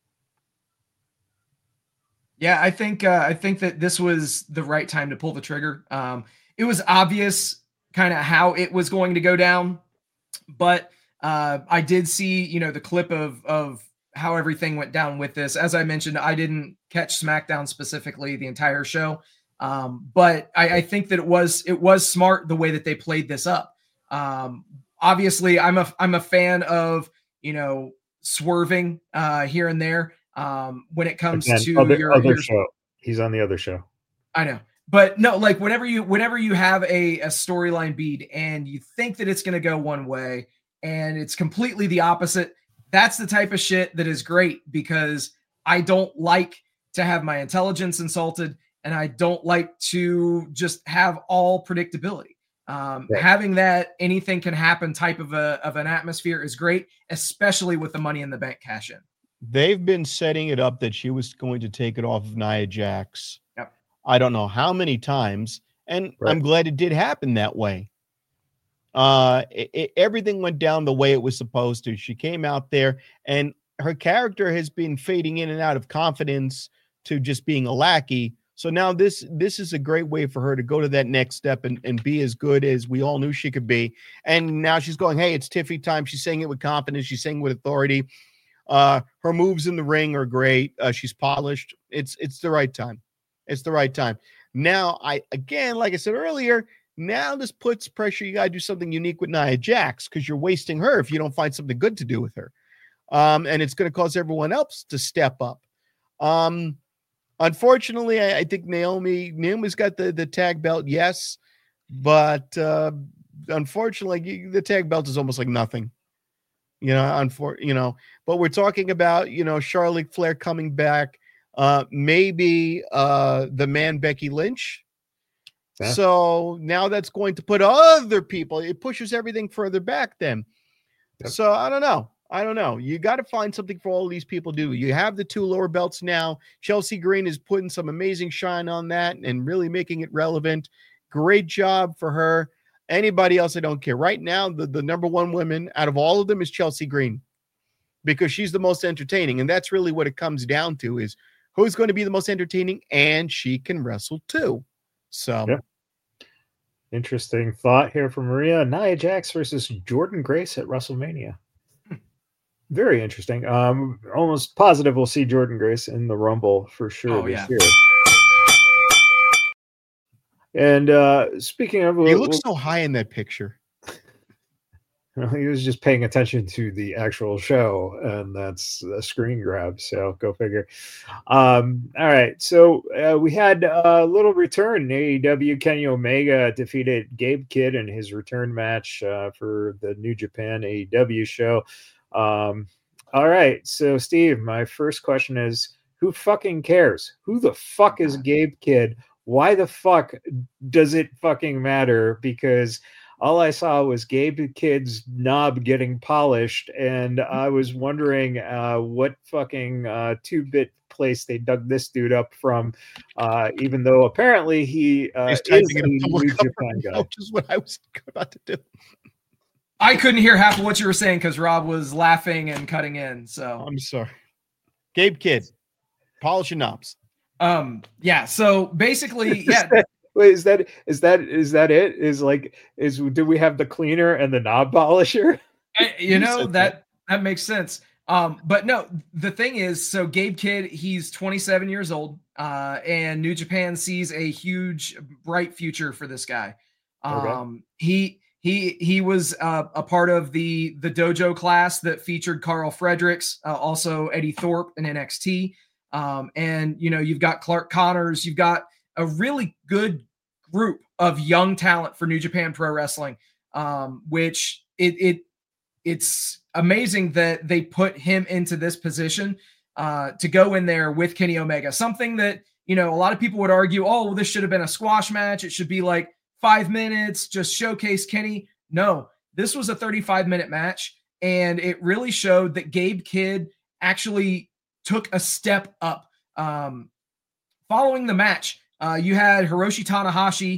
Yeah, I think that this was the right time to pull the trigger. It was obvious kind of how it was going to go down, but I did see, the clip of how everything went down with this. As I mentioned, I didn't catch SmackDown specifically the entire show, but I think that it was smart the way that they played this up. Obviously, I'm a fan of swerving here and there. When it comes to your show, he's on the other show. I know, but no, like whenever you have a storyline beat and you think that it's going to go one way and it's completely the opposite, that's the type of shit that is great, because I don't like to have my intelligence insulted, and I don't like to just have all predictability. Having that anything can happen type of an atmosphere is great, especially with the Money in the Bank cash in. They've been setting it up that she was going to take it off of Nia Jax. Yep. I don't know how many times, and I'm glad it did happen that way. Everything went down the way it was supposed to. She came out there, and her character has been fading in and out of confidence to just being a lackey. So now this is a great way for her to go to that next step and be as good as we all knew she could be. And now she's going, hey, it's Tiffy time. She's saying it with confidence. She's saying it with authority. Her moves in the ring are great. She's polished. It's the right time. It's the right time. Now, like I said earlier, now this puts pressure. You got to do something unique with Nia Jax, because you're wasting her if you don't find something good to do with her. And it's going to cause everyone else to step up. Unfortunately, I think Naomi's got the tag belt, yes, but unfortunately, the tag belt is almost like nothing. But we're talking about, Charlotte Flair coming back, maybe the man Becky Lynch. Yeah. So now that's going to put other people, it pushes everything further back then. Yep. So I don't know. You got to find something for all these people to do. You have the 2 lower belts now. Chelsea Green is putting some amazing shine on that and really making it relevant. Great job for her. Anybody else, I don't care. Right now, the number one woman out of all of them is Chelsea Green, because she's the most entertaining. And that's really what it comes down to, is who's going to be the most entertaining, and she can wrestle too. So, yeah. Interesting thought here from Maria. Nia Jax versus Jordynne Grace at WrestleMania. Very interesting. Almost positive we'll see Jordynne Grace in the Rumble for sure this year. And speaking of, he looks so high in that picture. He was just paying attention to the actual show, and that's a screen grab. So go figure. All right. So we had a little return. AEW. Kenny Omega defeated Gabe Kidd in his return match for the New Japan AEW show. All right. So Steve, my first question is, who fucking cares? Who the fuck is Gabe Kidd? Why the fuck does it fucking matter? Because all I saw was Gabe Kidd's knob getting polished, and I was wondering what fucking 2-bit place they dug this dude up from, even though apparently he is a New Japan guy. Which is what I was about to do. I couldn't hear half of what you were saying because Rob was laughing and cutting in. So I'm sorry. Gabe Kidd, polish your knobs. Yeah. So basically, yeah. Wait, is that it? Do we have the cleaner and the knob polisher? That makes sense. But no, the thing is, so Gabe Kidd, he's 27 years old, and New Japan sees a huge, bright future for this guy. Okay. He was a part of the dojo class that featured Carl Fredericks, also Eddie Thorpe in NXT. And you've got Clark Connors, you've got a really good group of young talent for New Japan Pro Wrestling, which it's amazing that they put him into this position to go in there with Kenny Omega. Something that, a lot of people would argue, oh, well, this should have been a squash match. It should be like 5 minutes, just showcase Kenny. No, this was a 35-minute match, and it really showed that Gabe Kidd actually took a step up. Following the match, you had Hiroshi Tanahashi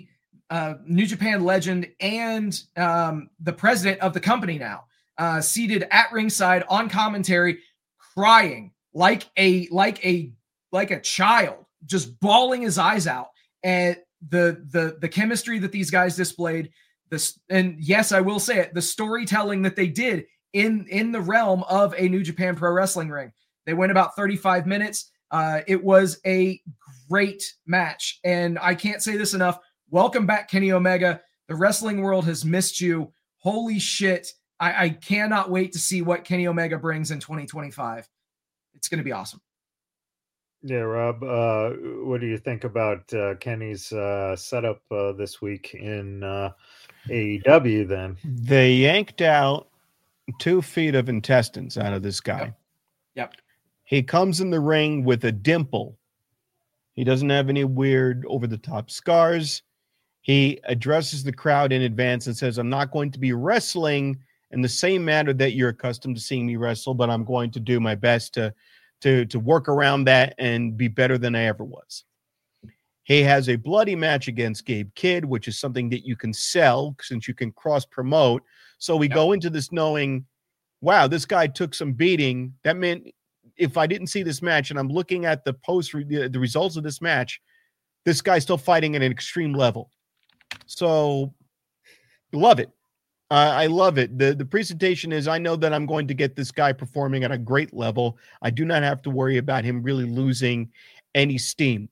New Japan legend and the president of the company now, seated at ringside on commentary, crying like a child, just bawling his eyes out. And the chemistry that these guys displayed, and yes, I will say it, the storytelling that they did in the realm of a New Japan Pro Wrestling ring. They went about 35 minutes. It was a great match, and I can't say this enough. Welcome back, Kenny Omega. The wrestling world has missed you. Holy shit. I cannot wait to see what Kenny Omega brings in 2025. It's going to be awesome. Yeah, Rob, what do you think about Kenny's setup this week in AEW then? They yanked out 2 feet of intestines out of this guy. Yep. He comes in the ring with a dimple. He doesn't have any weird over-the-top scars. He addresses the crowd in advance and says, I'm not going to be wrestling in the same manner that you're accustomed to seeing me wrestle, but I'm going to do my best to work around that and be better than I ever was. He has a bloody match against Gabe Kidd, which is something that you can sell since you can cross-promote. So we go into this knowing, wow, this guy took some beating. That meant if I didn't see this match and I'm looking at the results of this match, this guy's still fighting at an extreme level. So love it. I love it. The presentation is, I know that I'm going to get this guy performing at a great level. I do not have to worry about him really losing any steam.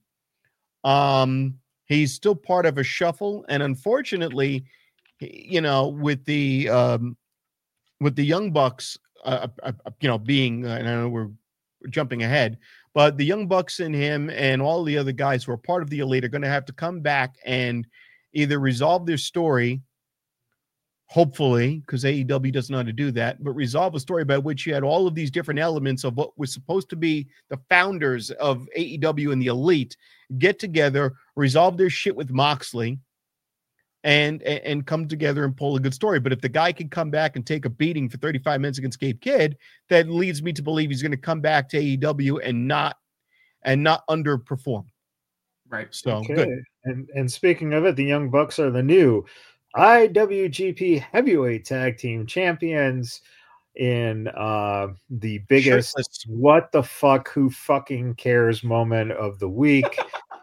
He's still part of a shuffle. And unfortunately, with the Young Bucks, being, and I know we're jumping ahead, but the Young Bucks and him and all the other guys who are part of the Elite are going to have to come back and either resolve their story, hopefully, because AEW doesn't know how to do that, but resolve a story by which you had all of these different elements of what was supposed to be the founders of AEW and the Elite get together, resolve their shit with Moxley, and come together and pull a good story. But if the guy can come back and take a beating for 35 minutes against Gabe Kidd, that leads me to believe he's going to come back to AEW and not underperform. Right. So okay. Good. And speaking of it, the Young Bucks are the new IWGP Heavyweight Tag Team Champions in the biggest Shirtless. what the fuck, who fucking cares moment of the week.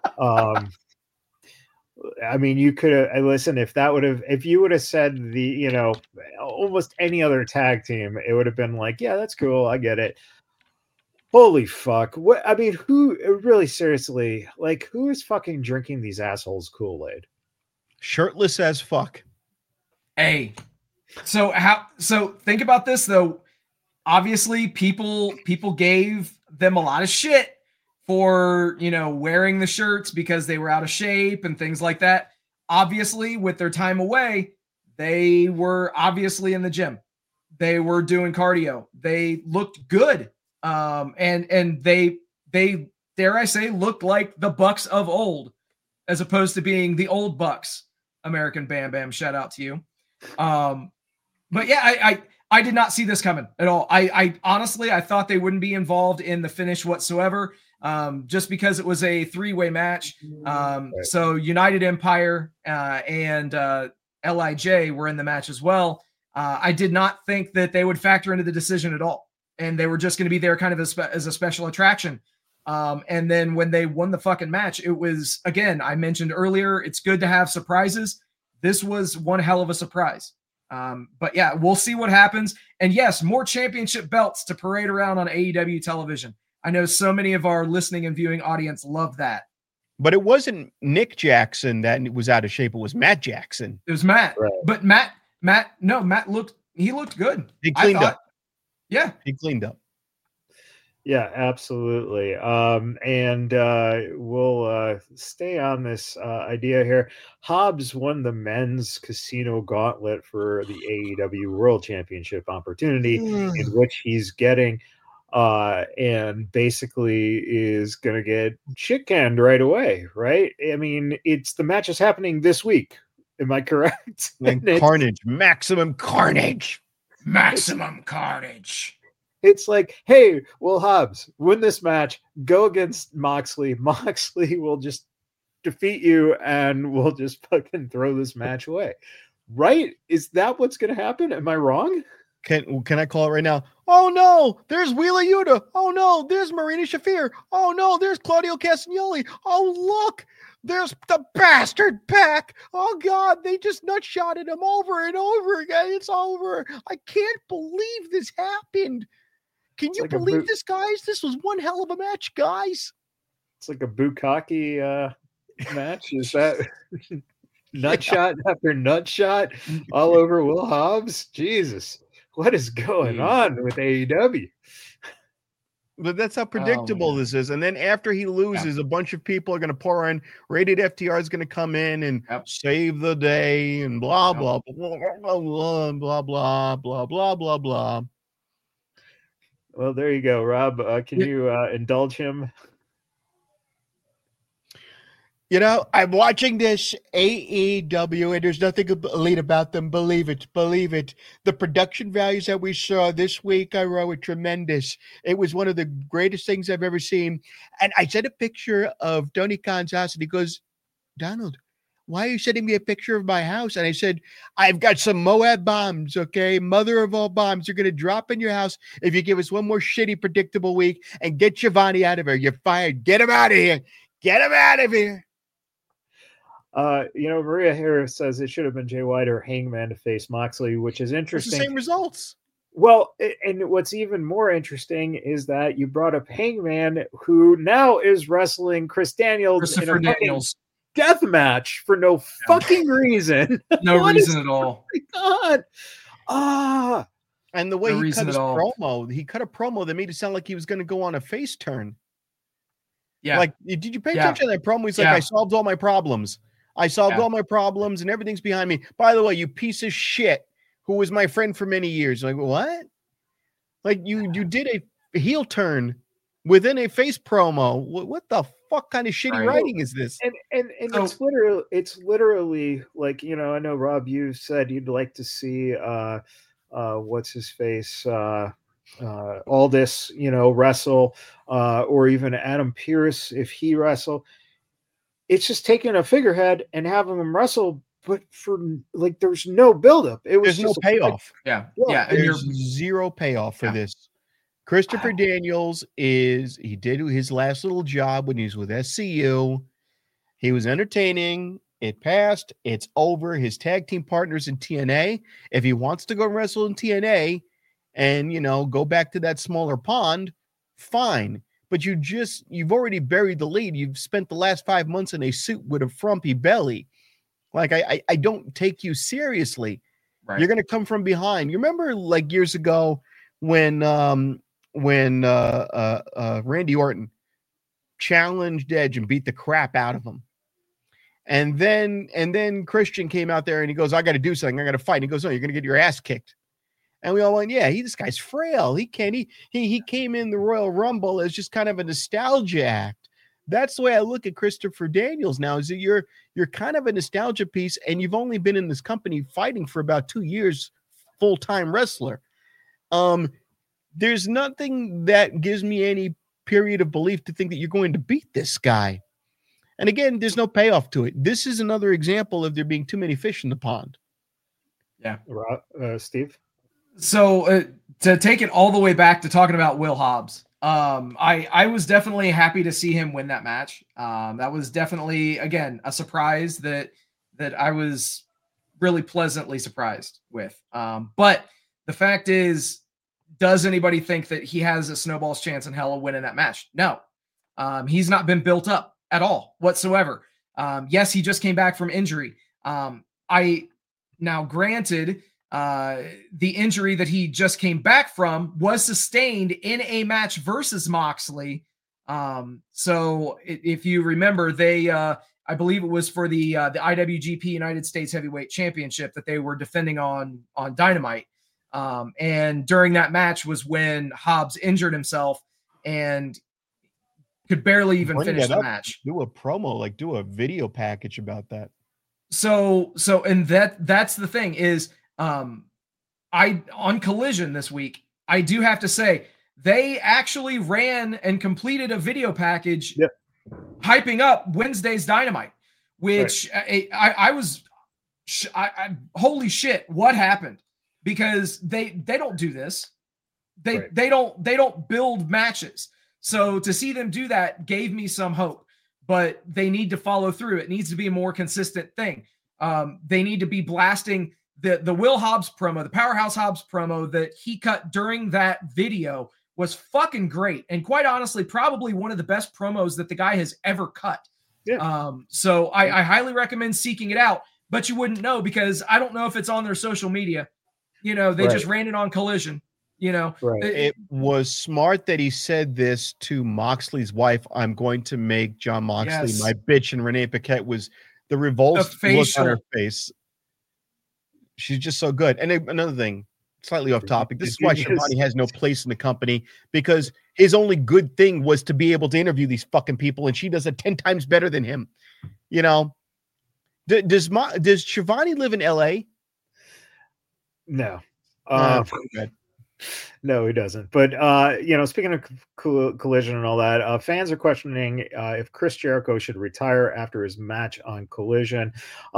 I mean, you could have listened if you would have said almost any other tag team, it would have been like, yeah, that's cool, I get it. Holy fuck. What, I mean, who really seriously, like, who is fucking drinking these assholes Kool-Aid? Shirtless as fuck. Hey, so think about this though. Obviously, people gave them a lot of shit for, wearing the shirts because they were out of shape and things like that. Obviously, with their time away, they were obviously in the gym. They were doing cardio. They looked good. And they dare I say, looked like the Bucks of old, as opposed to being the old Bucks. American Bam Bam, shout out to you. But yeah, I did not see this coming at all. I honestly, I thought they wouldn't be involved in the finish whatsoever, just because it was a 3-way match. So United Empire and LIJ were in the match as well. I did not think that they would factor into the decision at all. And they were just going to be there kind of as a special attraction. And then when they won the fucking match, it was, again, I mentioned earlier, it's good to have surprises. This was one hell of a surprise. But yeah, we'll see what happens. And yes, more championship belts to parade around on AEW television. I know so many of our listening and viewing audience love that. But it wasn't Nick Jackson that was out of shape. It was Matt Jackson. It was Matt. Right. But Matt looked good. He cleaned up. Yeah. He cleaned up. Yeah, absolutely. And we'll stay on this idea here. Hobbs won the men's casino gauntlet for the AEW World Championship opportunity, in which he's getting and basically is going to get shit canned right away, right? I mean, the match is happening this week. Am I correct? And carnage, maximum carnage. Maximum carnage. It's like, hey, Will Hobbs, win this match, go against Moxley. Moxley will just defeat you and we'll just fucking throw this match away. Right? Is that what's going to happen? Am I wrong? Can I call it right now? Oh no, there's Wheeler Yuta. Oh no, there's Marina Shafir. Oh no, there's Claudio Castagnoli. Oh look, there's the bastard Pac. Oh God, they just nutshotted him over and over again. It's over. I can't believe this happened. Can you believe this, guys? This was one hell of a match, guys. It's like a bukkake match. Is that nutshot after nutshot all over Will Hobbs? Jesus. What is going on with AEW? But that's how predictable this is. And then after he loses, a bunch of people are going to pour in. Rated FTR is going to come in and save the day and blah, blah, blah, blah, blah, blah, blah, blah, blah, blah, blah. Well, there you go, Rob. Can you indulge him? You know, I'm watching this AEW, and there's nothing elite about them. Believe it. Believe it. The production values that we saw this week, I wrote, tremendous. It was one of the greatest things I've ever seen. And I sent a picture of Tony Khan's house, and he goes, Donald, why are you sending me a picture of my house? And I said, I've got some Moab bombs, okay? Mother of all bombs. They're going to drop in your house if you give us one more shitty, predictable week and get Giovanni out of here. You're fired. Get him out of here. Get him out of here. You know, Maria Harris says it should have been Jay White or Hangman to face Moxley, which is interesting. It's the same results. Well, and what's even more interesting is that you brought up Hangman, who now is wrestling Chris Daniels in a Daniels death match for no fucking reason. No reason at all. Oh my God. And the way he cut his promo, he cut a promo that made it sound like he was going to go on a face turn. Yeah. Like, did you pay attention to that promo? He's like, I solved all my problems. I solved all my problems and everything's behind me. By the way, you piece of shit who was my friend for many years. Like, what? Like, you did a heel turn within a face promo. What the fuck kind of shitty writing is this? And it's literally like, you know, I know, Rob, you said you'd like to see what's his face, Aldis, you know, wrestle, or even Adam Pearce if he wrestle. It's just taking a figurehead and having him wrestle, but for like, there's no buildup. There's no payoff. And there's zero payoff for this. Christopher Daniels he did his last little job when he was with SCU. He was entertaining. It passed. It's over. His tag team partners in TNA. If he wants to go wrestle in TNA and, you know, go back to that smaller pond, fine. But you've already buried the lead. You've spent the last 5 months in a suit with a frumpy belly. Like, I don't take you seriously. Right. You're going to come from behind. You remember like years ago when Randy Orton challenged Edge and beat the crap out of him. And then Christian came out there and he goes, I got to do something. I got to fight. And he goes, no, you're going to get your ass kicked. And we all went, yeah, this guy's frail. He came in the Royal Rumble as just kind of a nostalgia act. That's the way I look at Christopher Daniels now, is that you're kind of a nostalgia piece, and you've only been in this company fighting for about 2 years, full-time wrestler. There's nothing that gives me any period of belief to think that you're going to beat this guy. And again, there's no payoff to it. This is another example of there being too many fish in the pond. Yeah. Steve? So to take it all the way back to talking about Will Hobbs, I was definitely happy to see him win that match. That was definitely, again, a surprise that I was really pleasantly surprised with. But the fact is, does anybody think that he has a snowball's chance in hell of winning that match? No. He's not been built up at all whatsoever. Yes, he just came back from injury. Now, granted, the injury that he just came back from was sustained in a match versus Moxley. So if you remember, they, I believe it was for the IWGP United States Heavyweight Championship that they were defending on Dynamite. And during that match was when Hobbs injured himself and could barely even finish the match. Do a promo, like do a video package about that. So, and that's the thing is, on Collision this week, I do have to say they actually ran and completed a video package hyping up Wednesday's Dynamite. which I was, holy shit, what happened? Because they don't do this. They don't build matches. So to see them do that gave me some hope, but they need to follow through. It needs to be a more consistent thing. They need to be blasting the Will Hobbs promo, the Powerhouse Hobbs promo that he cut during that video was fucking great. And quite honestly, probably one of the best promos that the guy has ever cut. Yeah. So I highly recommend seeking it out, but you wouldn't know because I don't know if it's on their social media. You know, they just ran it on Collision. You know, it was smart that he said this to Moxley's wife. I'm going to make John Moxley my bitch. And Renee Paquette was the revolt look on her face. She's just so good. And another thing, slightly off topic. This is why Schiavone has no place in the company, because his only good thing was to be able to interview these fucking people, and she does it 10 times better than him. You know, does Schiavone live in LA? No. No, he doesn't. But, you know, speaking of Collision and all that, fans are questioning if Chris Jericho should retire after his match on Collision.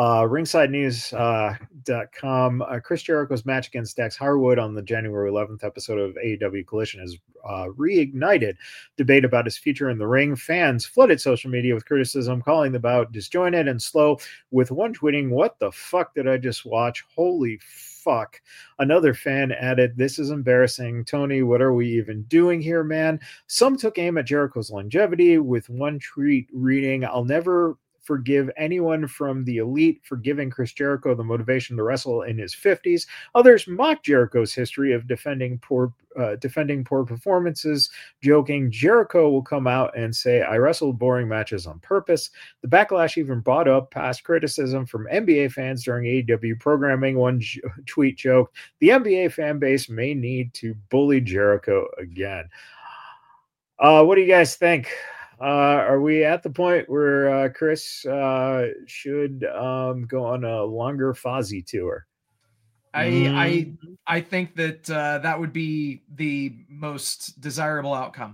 RingsideNews.com, Chris Jericho's match against Dax Harwood on the January 11th episode of AEW Collision has reignited debate about his future in the ring. Fans flooded social media with criticism, calling the bout disjointed and slow, with one tweeting, "What the fuck did I just watch? Holy fuck." Another fan added, "This is embarrassing. Tony, what are we even doing here, man?" Some took aim at Jericho's longevity, with one tweet reading, "I'll never forgive anyone from the Elite for giving Chris Jericho the motivation to wrestle in his 50s. Others mocked Jericho's history of defending poor performances, joking, "Jericho will come out and say, 'I wrestled boring matches on purpose.'" The backlash even brought up past criticism from NBA fans during AEW programming. One tweet joked, "The NBA fan base may need to bully Jericho again." What do you guys think? Are we at the point where Chris should go on a longer Fozzy tour? I think that that would be the most desirable outcome.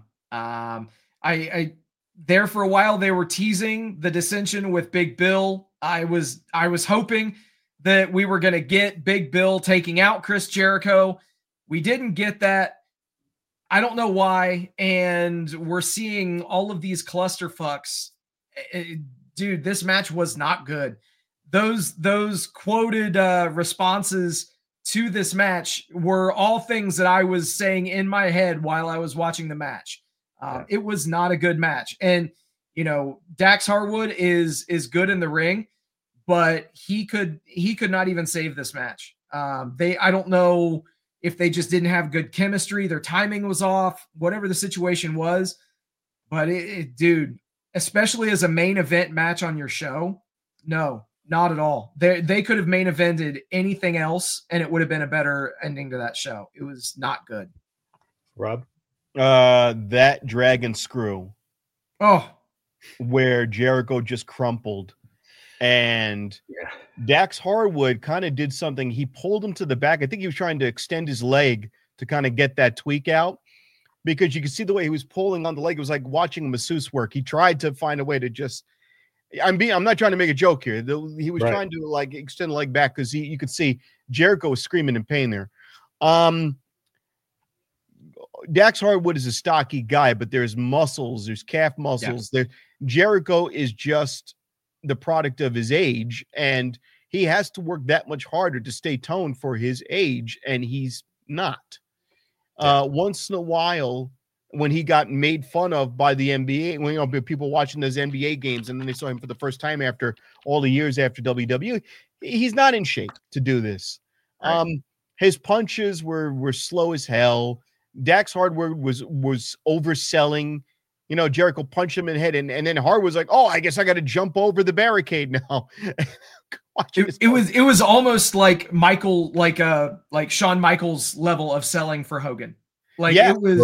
There for a while they were teasing the dissension with Big Bill. I was hoping that we were going to get Big Bill taking out Chris Jericho. We didn't get that. I don't know why. And we're seeing all of these clusterfucks. Dude, this match was not good. Those quoted responses to this match were all things that I was saying in my head while I was watching the match. It was not a good match. And, you know, Dax Harwood is good in the ring, but he could not even save this match. I don't know if they just didn't have good chemistry, their timing was off, whatever the situation was. But dude, especially as a main event match on your show, no, not at all. They could have main evented anything else, and it would have been a better ending to that show. It was not good. Rob? That dragon screw. Oh. Where Jericho just crumpled. And Dax Harwood kind of did something. He pulled him to the back. I think he was trying to extend his leg to kind of get that tweak out, because you could see the way he was pulling on the leg. It was like watching a masseuse work. He tried to find a way to just, I'm not trying to make a joke here. He was trying to like extend the leg back, because you could see Jericho was screaming in pain there. Dax Harwood is a stocky guy, but there's muscles, there's calf muscles. There, Jericho is just the product of his age, and he has to work that much harder to stay toned for his age, and he's not. Once in a while, when he got made fun of by the NBA, when, you know, people watching those NBA games, and then they saw him for the first time after all the years after WWE, he's not in shape to do this. His punches were slow as hell. Dax Harwood was overselling. You know, Jericho punched him in the head, and then Harwood was like, "Oh, I guess I got to jump over the barricade now." it was almost like Michael, like Shawn Michaels level of selling for Hogan. Like it was.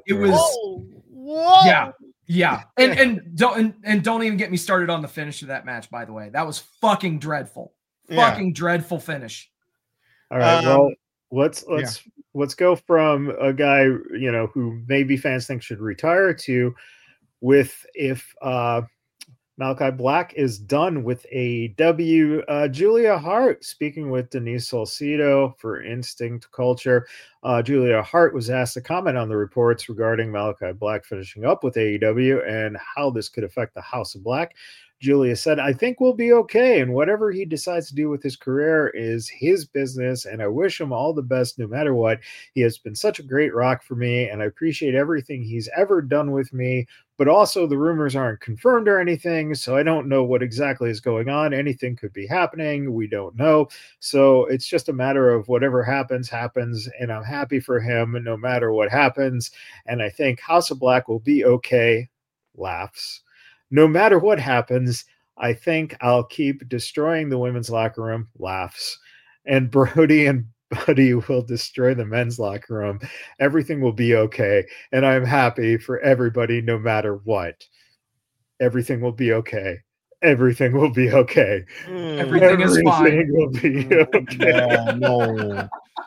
Whoa. Yeah. And don't even get me started on the finish of that match. By the way, that was fucking dreadful. Fucking dreadful finish. All right. Well, let's go from a guy, you know, who maybe fans think should retire to if Malachi Black is done with AEW. Julia Hart, speaking with Denise Salcedo for Instinct Culture, Julia Hart was asked to comment on the reports regarding Malachi Black finishing up with AEW and how this could affect the House of Black. Julia said, I think we'll be okay, and whatever he decides to do with his career is his business, and I wish him all the best no matter what. He has been such a great rock for me, and I appreciate everything he's ever done with me, but also the rumors aren't confirmed or anything, so I don't know what exactly is going on. Anything could be happening. We don't know. So it's just a matter of whatever happens, and I'm happy for him no matter what happens, and I think House of Black will be okay. Laughs. No matter what happens, I think I'll keep destroying the women's locker room. Laughs. And Brody and Buddy will destroy the men's locker room. Everything will be okay. And I'm happy for everybody no matter what. Everything will be okay. Everything will be okay. Everything is fine. Everything will be okay. Yeah,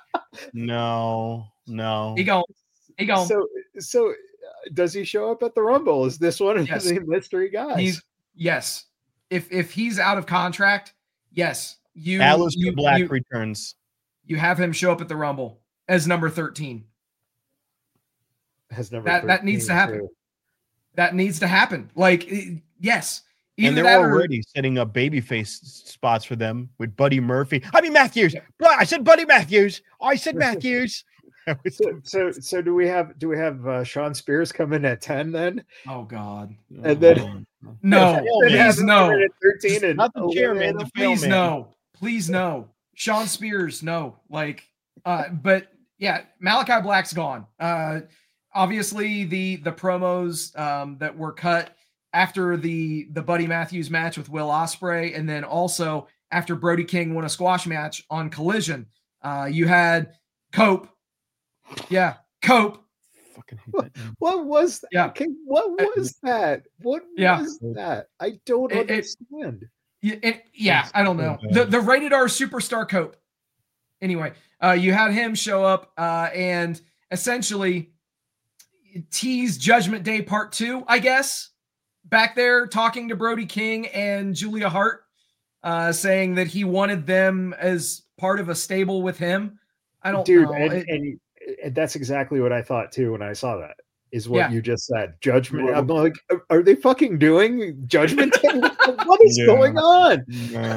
no. He gone. So does he show up at the Rumble? Is this one of Yes. the mystery guys? Yes. If he's out of contract, yes. Aleister Black returns. You have him show up at the Rumble as number 13. Has number that needs to happen. Too. That needs to happen. Like, yes. And they're already setting up babyface spots for them with Buddy Murphy. I mean Matthews. Yeah. I said Buddy Matthews. I said Matthews. So do we have Sean Spears come in at 10 then? Oh God. And then no, please no. 13 and not the chairman, the please no. Please no. Sean Spears, no. Like but yeah, Malachi Black's gone. Obviously the promos that were cut after the Buddy Matthews match with Will Ospreay, and then also after Brody King won a squash match on Collision, you had Cope. Yeah, Cope. Fucking hate that. What was that? Yeah. Okay, what was that? What was that? I don't understand. I don't know. The rated R superstar Cope. Anyway, you had him show up and essentially tease Judgment Day Part 2, I guess, back there talking to Brody King and Julia Hart, saying that he wanted them as part of a stable with him. I don't know. And that's exactly what I thought too when I saw that. Is what you just said. Judgment. I'm like, are they fucking doing Judgment Day? What is going on?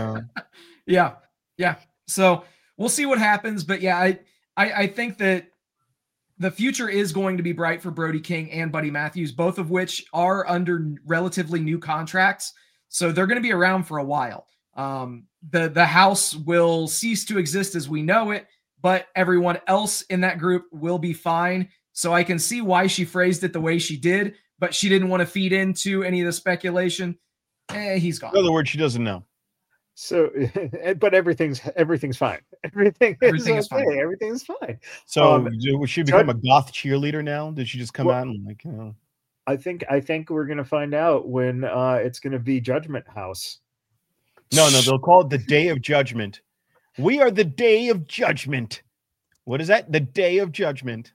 Yeah. So we'll see what happens. But yeah, I think that the future is going to be bright for Brody King and Buddy Matthews, both of which are under relatively new contracts. So they're going to be around for a while. The house will cease to exist as we know it, but everyone else in that group will be fine. So I can see why she phrased it the way she did, but she didn't want to feed into any of the speculation. He's gone. In other words, she doesn't know. So, but everything's fine. Everything is fine. Everything's fine. So, would she become a goth cheerleader now? Did she just come out and like? I think we're gonna find out when it's gonna be Judgment House. No, they'll call it the Day of Judgment. We are the Day of Judgment. What is that? The Day of Judgment.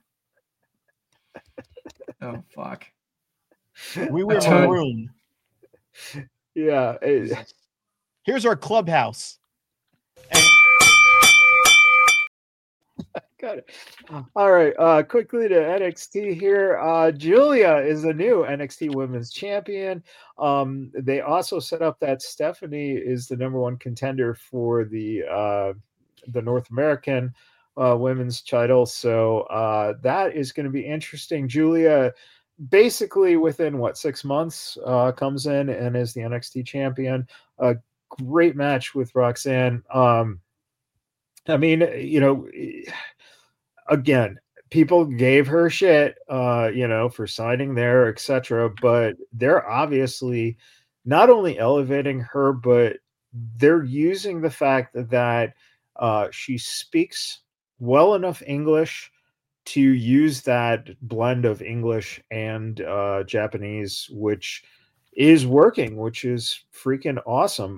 Oh fuck. We wear maroon. Yeah. Here's our clubhouse. Got it. All right. Quickly to NXT here. Julia is the new NXT Women's Champion. They also set up that Stephanie is the number one contender for the North American women's title. So that is going to be interesting. Julia basically within 6 months comes in and is the NXT champion. A great match with Roxanne. I mean, again, people gave her shit, for signing there, etc. But they're obviously not only elevating her, but they're using the fact that she speaks well enough English to use that blend of English and Japanese, which is working, which is freaking awesome.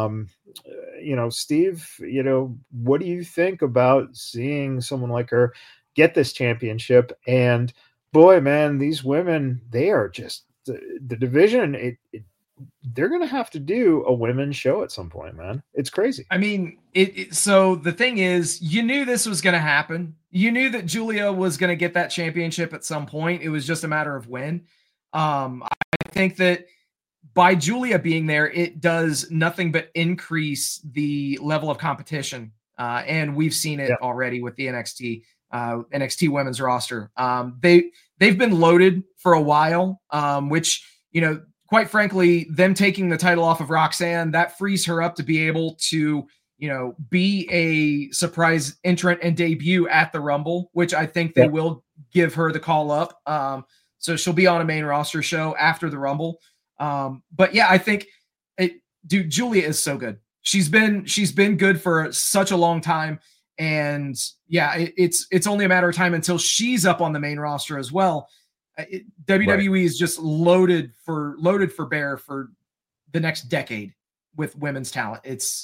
Steve, what do you think about seeing someone like her get this championship? And boy, man, these women, they are just the division. It they're going to have to do a women's show at some point, man. It's crazy. I mean, so the thing is, you knew this was going to happen. You knew that Julia was going to get that championship at some point. It was just a matter of when. I think that by Julia being there, it does nothing but increase the level of competition. And we've seen it already with the NXT women's roster. They've been loaded for a while, which, quite frankly, them taking the title off of Roxanne, that frees her up to be able to, be a surprise entrant and debut at the Rumble, which I think they will give her the call up. So she'll be on a main roster show after the Rumble. But yeah, I think Julia is so good. She's been good for such a long time. And yeah, it's only a matter of time until she's up on the main roster as well. WWE is just loaded for bear for the next decade with women's talent. It's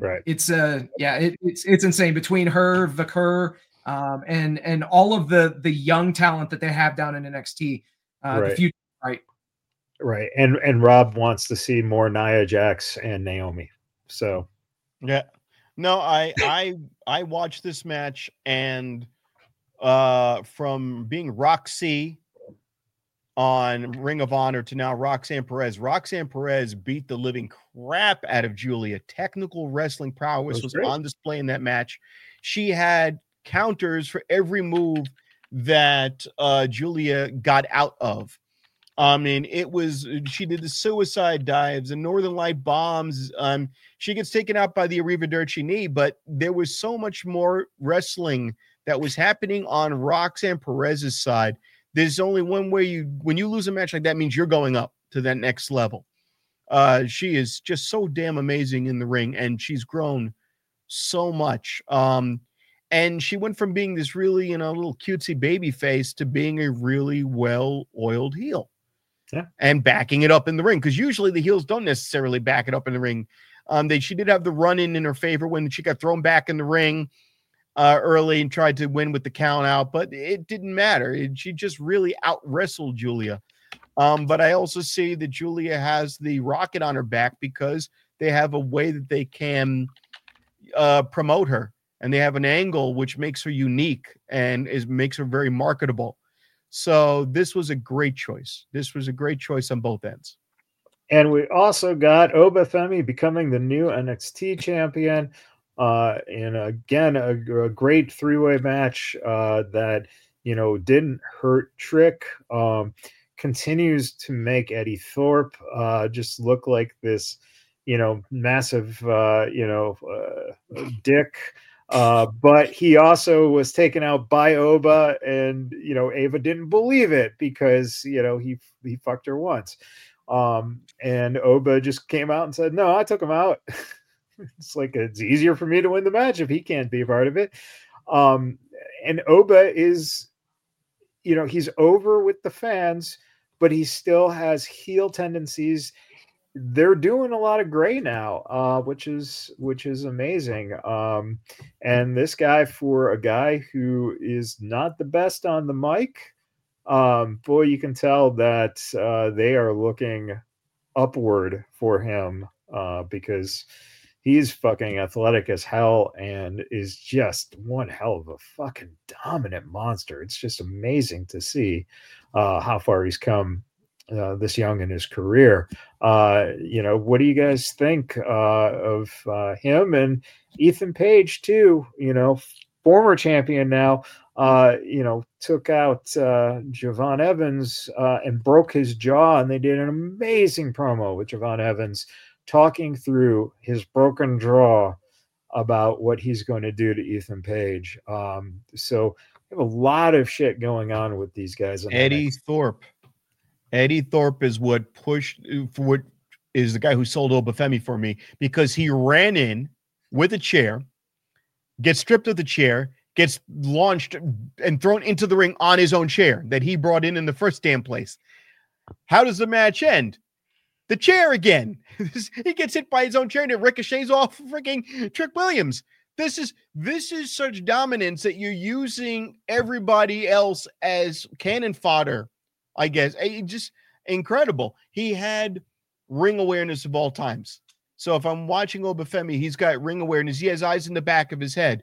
insane between her, Vakur, and all of the young talent that they have down in NXT. The future, right. And Rob wants to see more Nia Jax and Naomi. So yeah, no, I watched this match, and from being Roxy on Ring of Honor to now Roxanne Perez. Roxanne Perez beat the living crap out of Julia. Technical wrestling prowess was on display in that match. She had counters for every move that Julia got out of. I mean, she did the suicide dives and Northern Light bombs. She gets taken out by the Arrivederci knee, but there was so much more wrestling that was happening on Roxanne Perez's side. There's only one way when you lose a match like that, means you're going up to that next level. She is just so damn amazing in the ring, and she's grown so much. And she went from being this really, little cutesy baby face to being a really well-oiled heel. Yeah. And backing it up in the ring, because usually the heels don't necessarily back it up in the ring. She did have the run-in her favor when she got thrown back in the ring early and tried to win with the count out, but it didn't matter. She just really out-wrestled Julia. But I also see that Julia has the rocket on her back because they have a way that they can promote her, and they have an angle which makes her unique and makes her very marketable. So this was a great choice. This was a great choice on both ends. And we also got Oba Femi becoming the new NXT champion. And again, a great three-way match that, didn't hurt Trick. Continues to make Eddie Thorpe just look like this, massive, dick. But he also was taken out by Oba, and Ava didn't believe it because he fucked her once, and Oba just came out and said, "No, I took him out." It's like it's easier for me to win the match if he can't be a part of it. And Oba is, he's over with the fans, but he still has heel tendencies. They're doing a lot of gray now, which is amazing. And this guy, for a guy who is not the best on the mic, boy, you can tell that they are looking upward for him because he's fucking athletic as hell and is just one hell of a fucking dominant monster. It's just amazing to see how far he's come this young in his career. What do you guys think of him and Ethan Page too? Former champion now, took out Javon Evans and broke his jaw, and they did an amazing promo with Javon Evans talking through his broken jaw about what he's going to do to Ethan Page. So we have a lot of shit going on with these guys. Eddie Thorpe is what is the guy who sold Oba Femi for me, because he ran in with a chair, gets stripped of the chair, gets launched and thrown into the ring on his own chair that he brought in the first damn place. How does the match end? The chair again. He gets hit by his own chair and it ricochets off freaking Trick Williams. This is such dominance that you're using everybody else as cannon fodder, I guess. Just incredible. He had ring awareness of all times. So if I'm watching Obafemi, he's got ring awareness. He has eyes in the back of his head.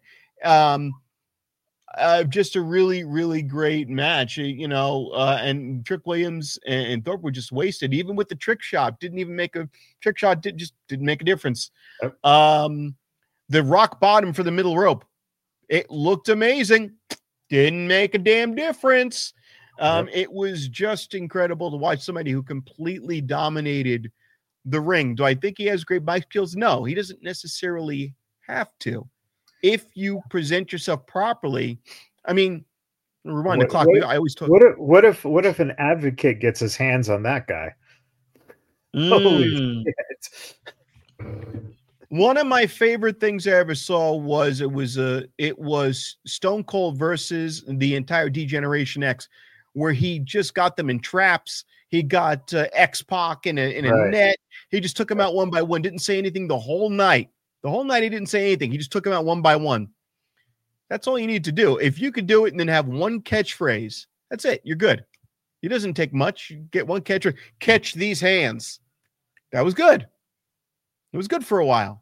Just a really, really great match, and Trick Williams and Thorpe were just wasted. Even with the trick shot, didn't make a difference. The rock bottom for the middle rope, it looked amazing. Didn't make a damn difference. It was just incredible to watch somebody who completely dominated the ring. Do I think he has great mic skills? No, he doesn't necessarily have to. If you present yourself properly, I mean, rewind the clock. I always talk. What if an advocate gets his hands on that guy? Holy shit. One of my favorite things I ever saw was it was Stone Cold versus the entire D-Generation X, where he just got them in traps. He got X-Pac in a net. He just took them out one by one. Didn't say anything the whole night. The whole night he didn't say anything. He just took them out one by one. That's all you need to do. If you could do it and then have one catchphrase, that's it. You're good. It doesn't take much. You get one catch. Catch these hands. That was good. It was good for a while.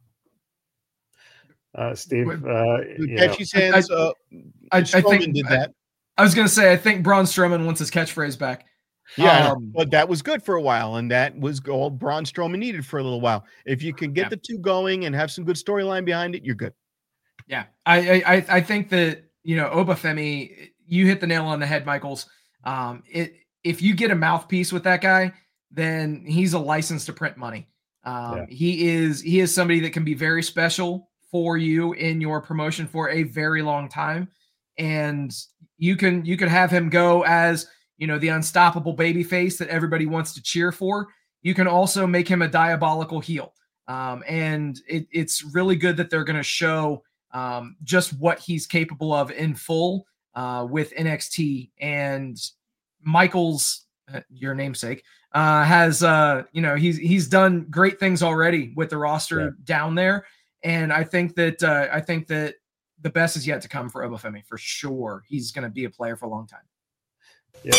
Steve, catch these hands. I think did that. I was going to say, I think Braun Strowman wants his catchphrase back. Yeah, but that was good for a while, and that was all Braun Strowman needed for a little while. If you can get the two going and have some good storyline behind it, you're good. Yeah, I think that, Obafemi, you hit the nail on the head, Michaels. If you get a mouthpiece with that guy, then he's a license to print money. He is somebody that can be very special for you in your promotion for a very long time, and you could have him go as the unstoppable babyface that everybody wants to cheer for. You can also make him a diabolical heel. And it's really good that they're going to show just what he's capable of in full with NXT. And Michaels, your namesake, has, he's done great things already with the roster down there. And I think that the best is yet to come for Obafemi for sure. He's going to be a player for a long time. Yep.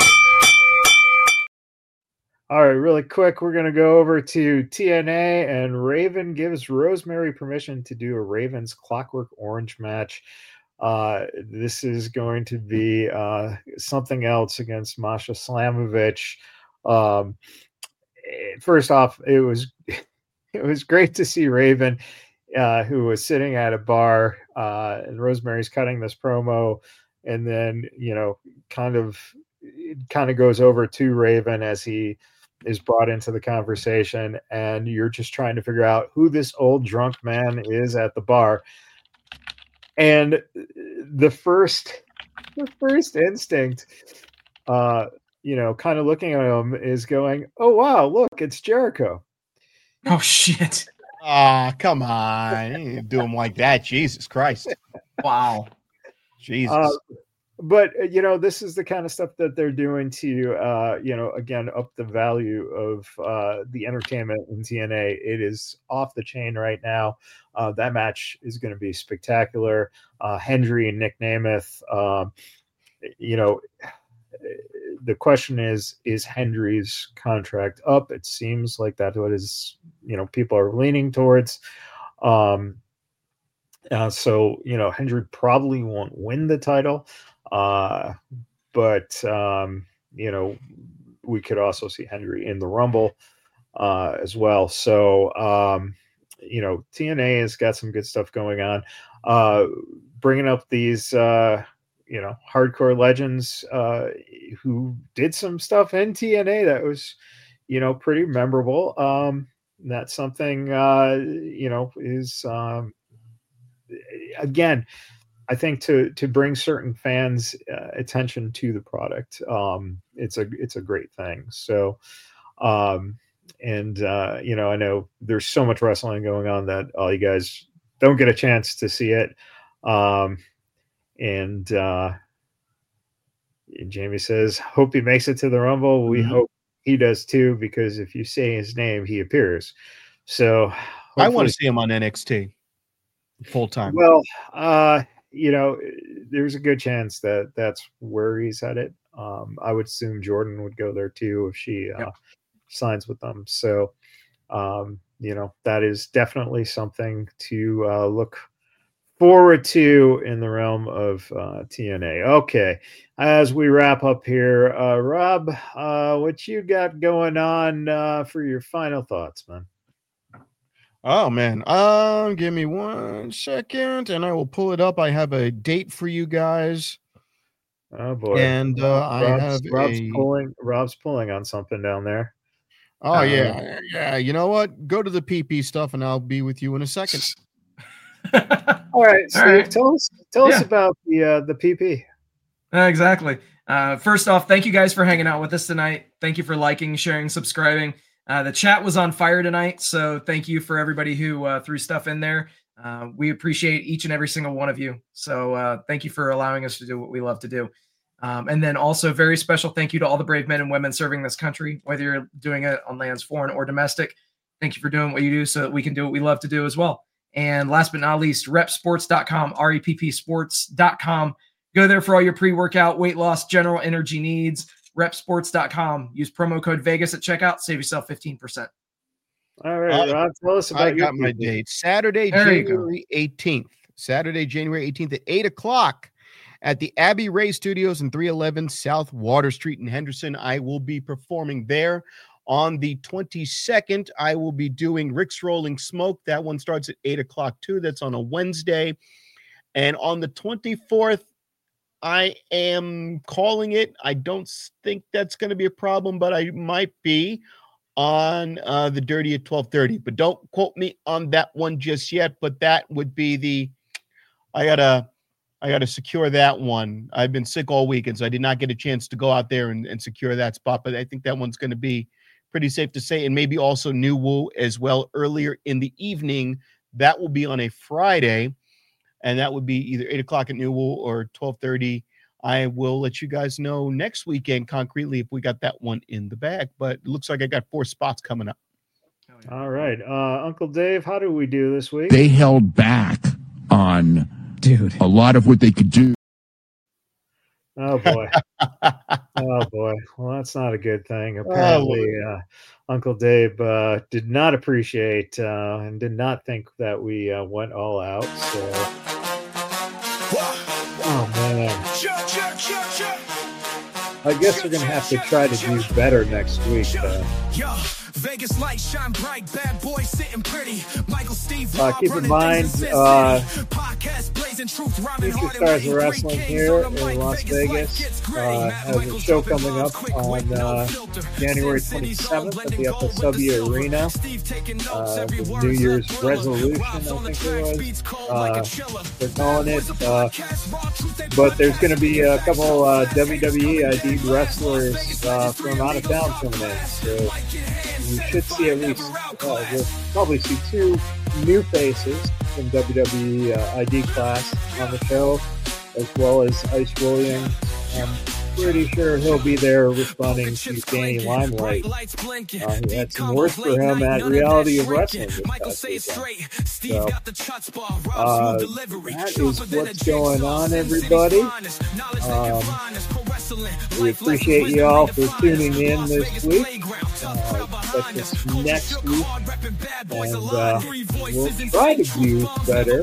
All right, really quick, we're going to go over to TNA, and Raven gives Rosemary permission to do a Raven's Clockwork Orange match. This is going to be something else against Masha Slamovich. First off, it was great to see Raven, who was sitting at a bar, and Rosemary's cutting this promo. And then, kind of goes over to Raven as he is brought into the conversation, and you're just trying to figure out who this old drunk man is at the bar. And the first instinct, kind of looking at him is going, "Oh wow, look, it's Jericho." Oh shit! Come on, you didn't do him like that, Jesus Christ! Wow. Jesus. But this is the kind of stuff that they're doing to again, up the value of the entertainment in TNA. It is off the chain right now. That match is going to be spectacular. Hendry and Nick Nemeth. The question is Hendry's contract up? It seems like that's what is people are leaning towards. So Hendry probably won't win the title, but we could also see Hendry in the Rumble as well. So TNA has got some good stuff going on. Bringing up these hardcore legends who did some stuff in TNA that was pretty memorable. That's something is again, I think to bring certain fans attention to the product. It's a great thing. So I know there's so much wrestling going on that all you guys don't get a chance to see it. And Jamie says, hope he makes it to the Rumble. We hope he does too, because if you say his name, he appears. So I want to see him on NXT full time. Well, there's a good chance that's where he's headed. I would assume Jordan would go there too if she signs with them. So, that is definitely something to look forward to in the realm of TNA. Okay, as we wrap up here, Rob, what you got going on for your final thoughts, man? Oh man, give me 1 second, and I will pull it up. I have a date for you guys. Oh boy, and Rob's pulling on something down there. Oh yeah. You know what? Go to the PP stuff, and I'll be with you in a second. All right, Steve. All right. Tell us about the PP. Exactly. First off, thank you guys for hanging out with us tonight. Thank you for liking, sharing, subscribing. The chat was on fire tonight, so thank you for everybody who threw stuff in there. We appreciate each and every single one of you. So thank you for allowing us to do what we love to do. And then also very special thank you to all the brave men and women serving this country, whether you're doing it on lands foreign or domestic. Thank you for doing what you do so that we can do what we love to do as well. And last but not least, repsports.com, reppsports.com. Go there for all your pre-workout, weight loss, general energy needs. Repsports.com. Use promo code Vegas at checkout. Save yourself 15%. All right, Rob, tell us about your my date. Saturday, January 18th. Saturday, January 18th at 8 o'clock at the Abbey Ray Studios in 311 South Water Street in Henderson. I will be performing there. On the 22nd, I will be doing Rick's Rolling Smoke. That one starts at 8 o'clock too. That's on a Wednesday. And on the 24th, I am calling it. I don't think that's going to be a problem, but I might be on the Dirty at 12:30. But don't quote me on that one just yet. But that would be I gotta secure that one. I've been sick all weekend, so I did not get a chance to go out there and secure that spot. But I think that one's going to be pretty safe to say, and maybe also New Woo as well earlier in the evening. That will be on a Friday. And that would be either 8 o'clock at New Woo or 12:30. I will let you guys know next weekend concretely if we got that one in the bag. But it looks like I got 4 spots coming up. All right. Uncle Dave, how do we do this week? They held back on a lot of what they could do. Oh, boy. Oh, boy. Well, that's not a good thing. Apparently, Uncle Dave did not appreciate and did not think that we went all out. So, oh, man. I guess we're going to have to try to do better next week, though. Vegas light shine bright, bad boy sitting pretty. Michael Steve. Keep in mind, Future Stars of Wrestling here in Las Vegas has a show coming up on January 27th at the FSW Arena. The New Year's resolution, I think it was. They're calling it. But there's going to be a couple WWE ID wrestlers from out of town coming in. So we should see at least, we'll probably see 2 new faces from WWE ID class on the show, as well as Ice Williams. I'm pretty sure he'll be there responding to Danny Limelight. He had some words for him at Reality of Wrestling this past weekend. So, that is what's going on, everybody. We appreciate you all for tuning in this week. Catch us next week, and we'll try to do better.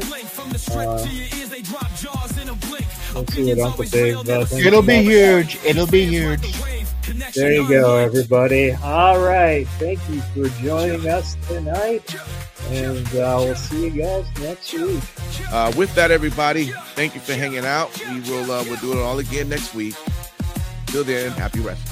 Let's see what Uncle Dave does. It'll be huge. It'll be huge. There you go, everybody. All right. Thank you for joining us tonight, and we'll see you guys next week. With that, everybody, thank you for hanging out. We'll do it all again next week. Till then, happy wrestling.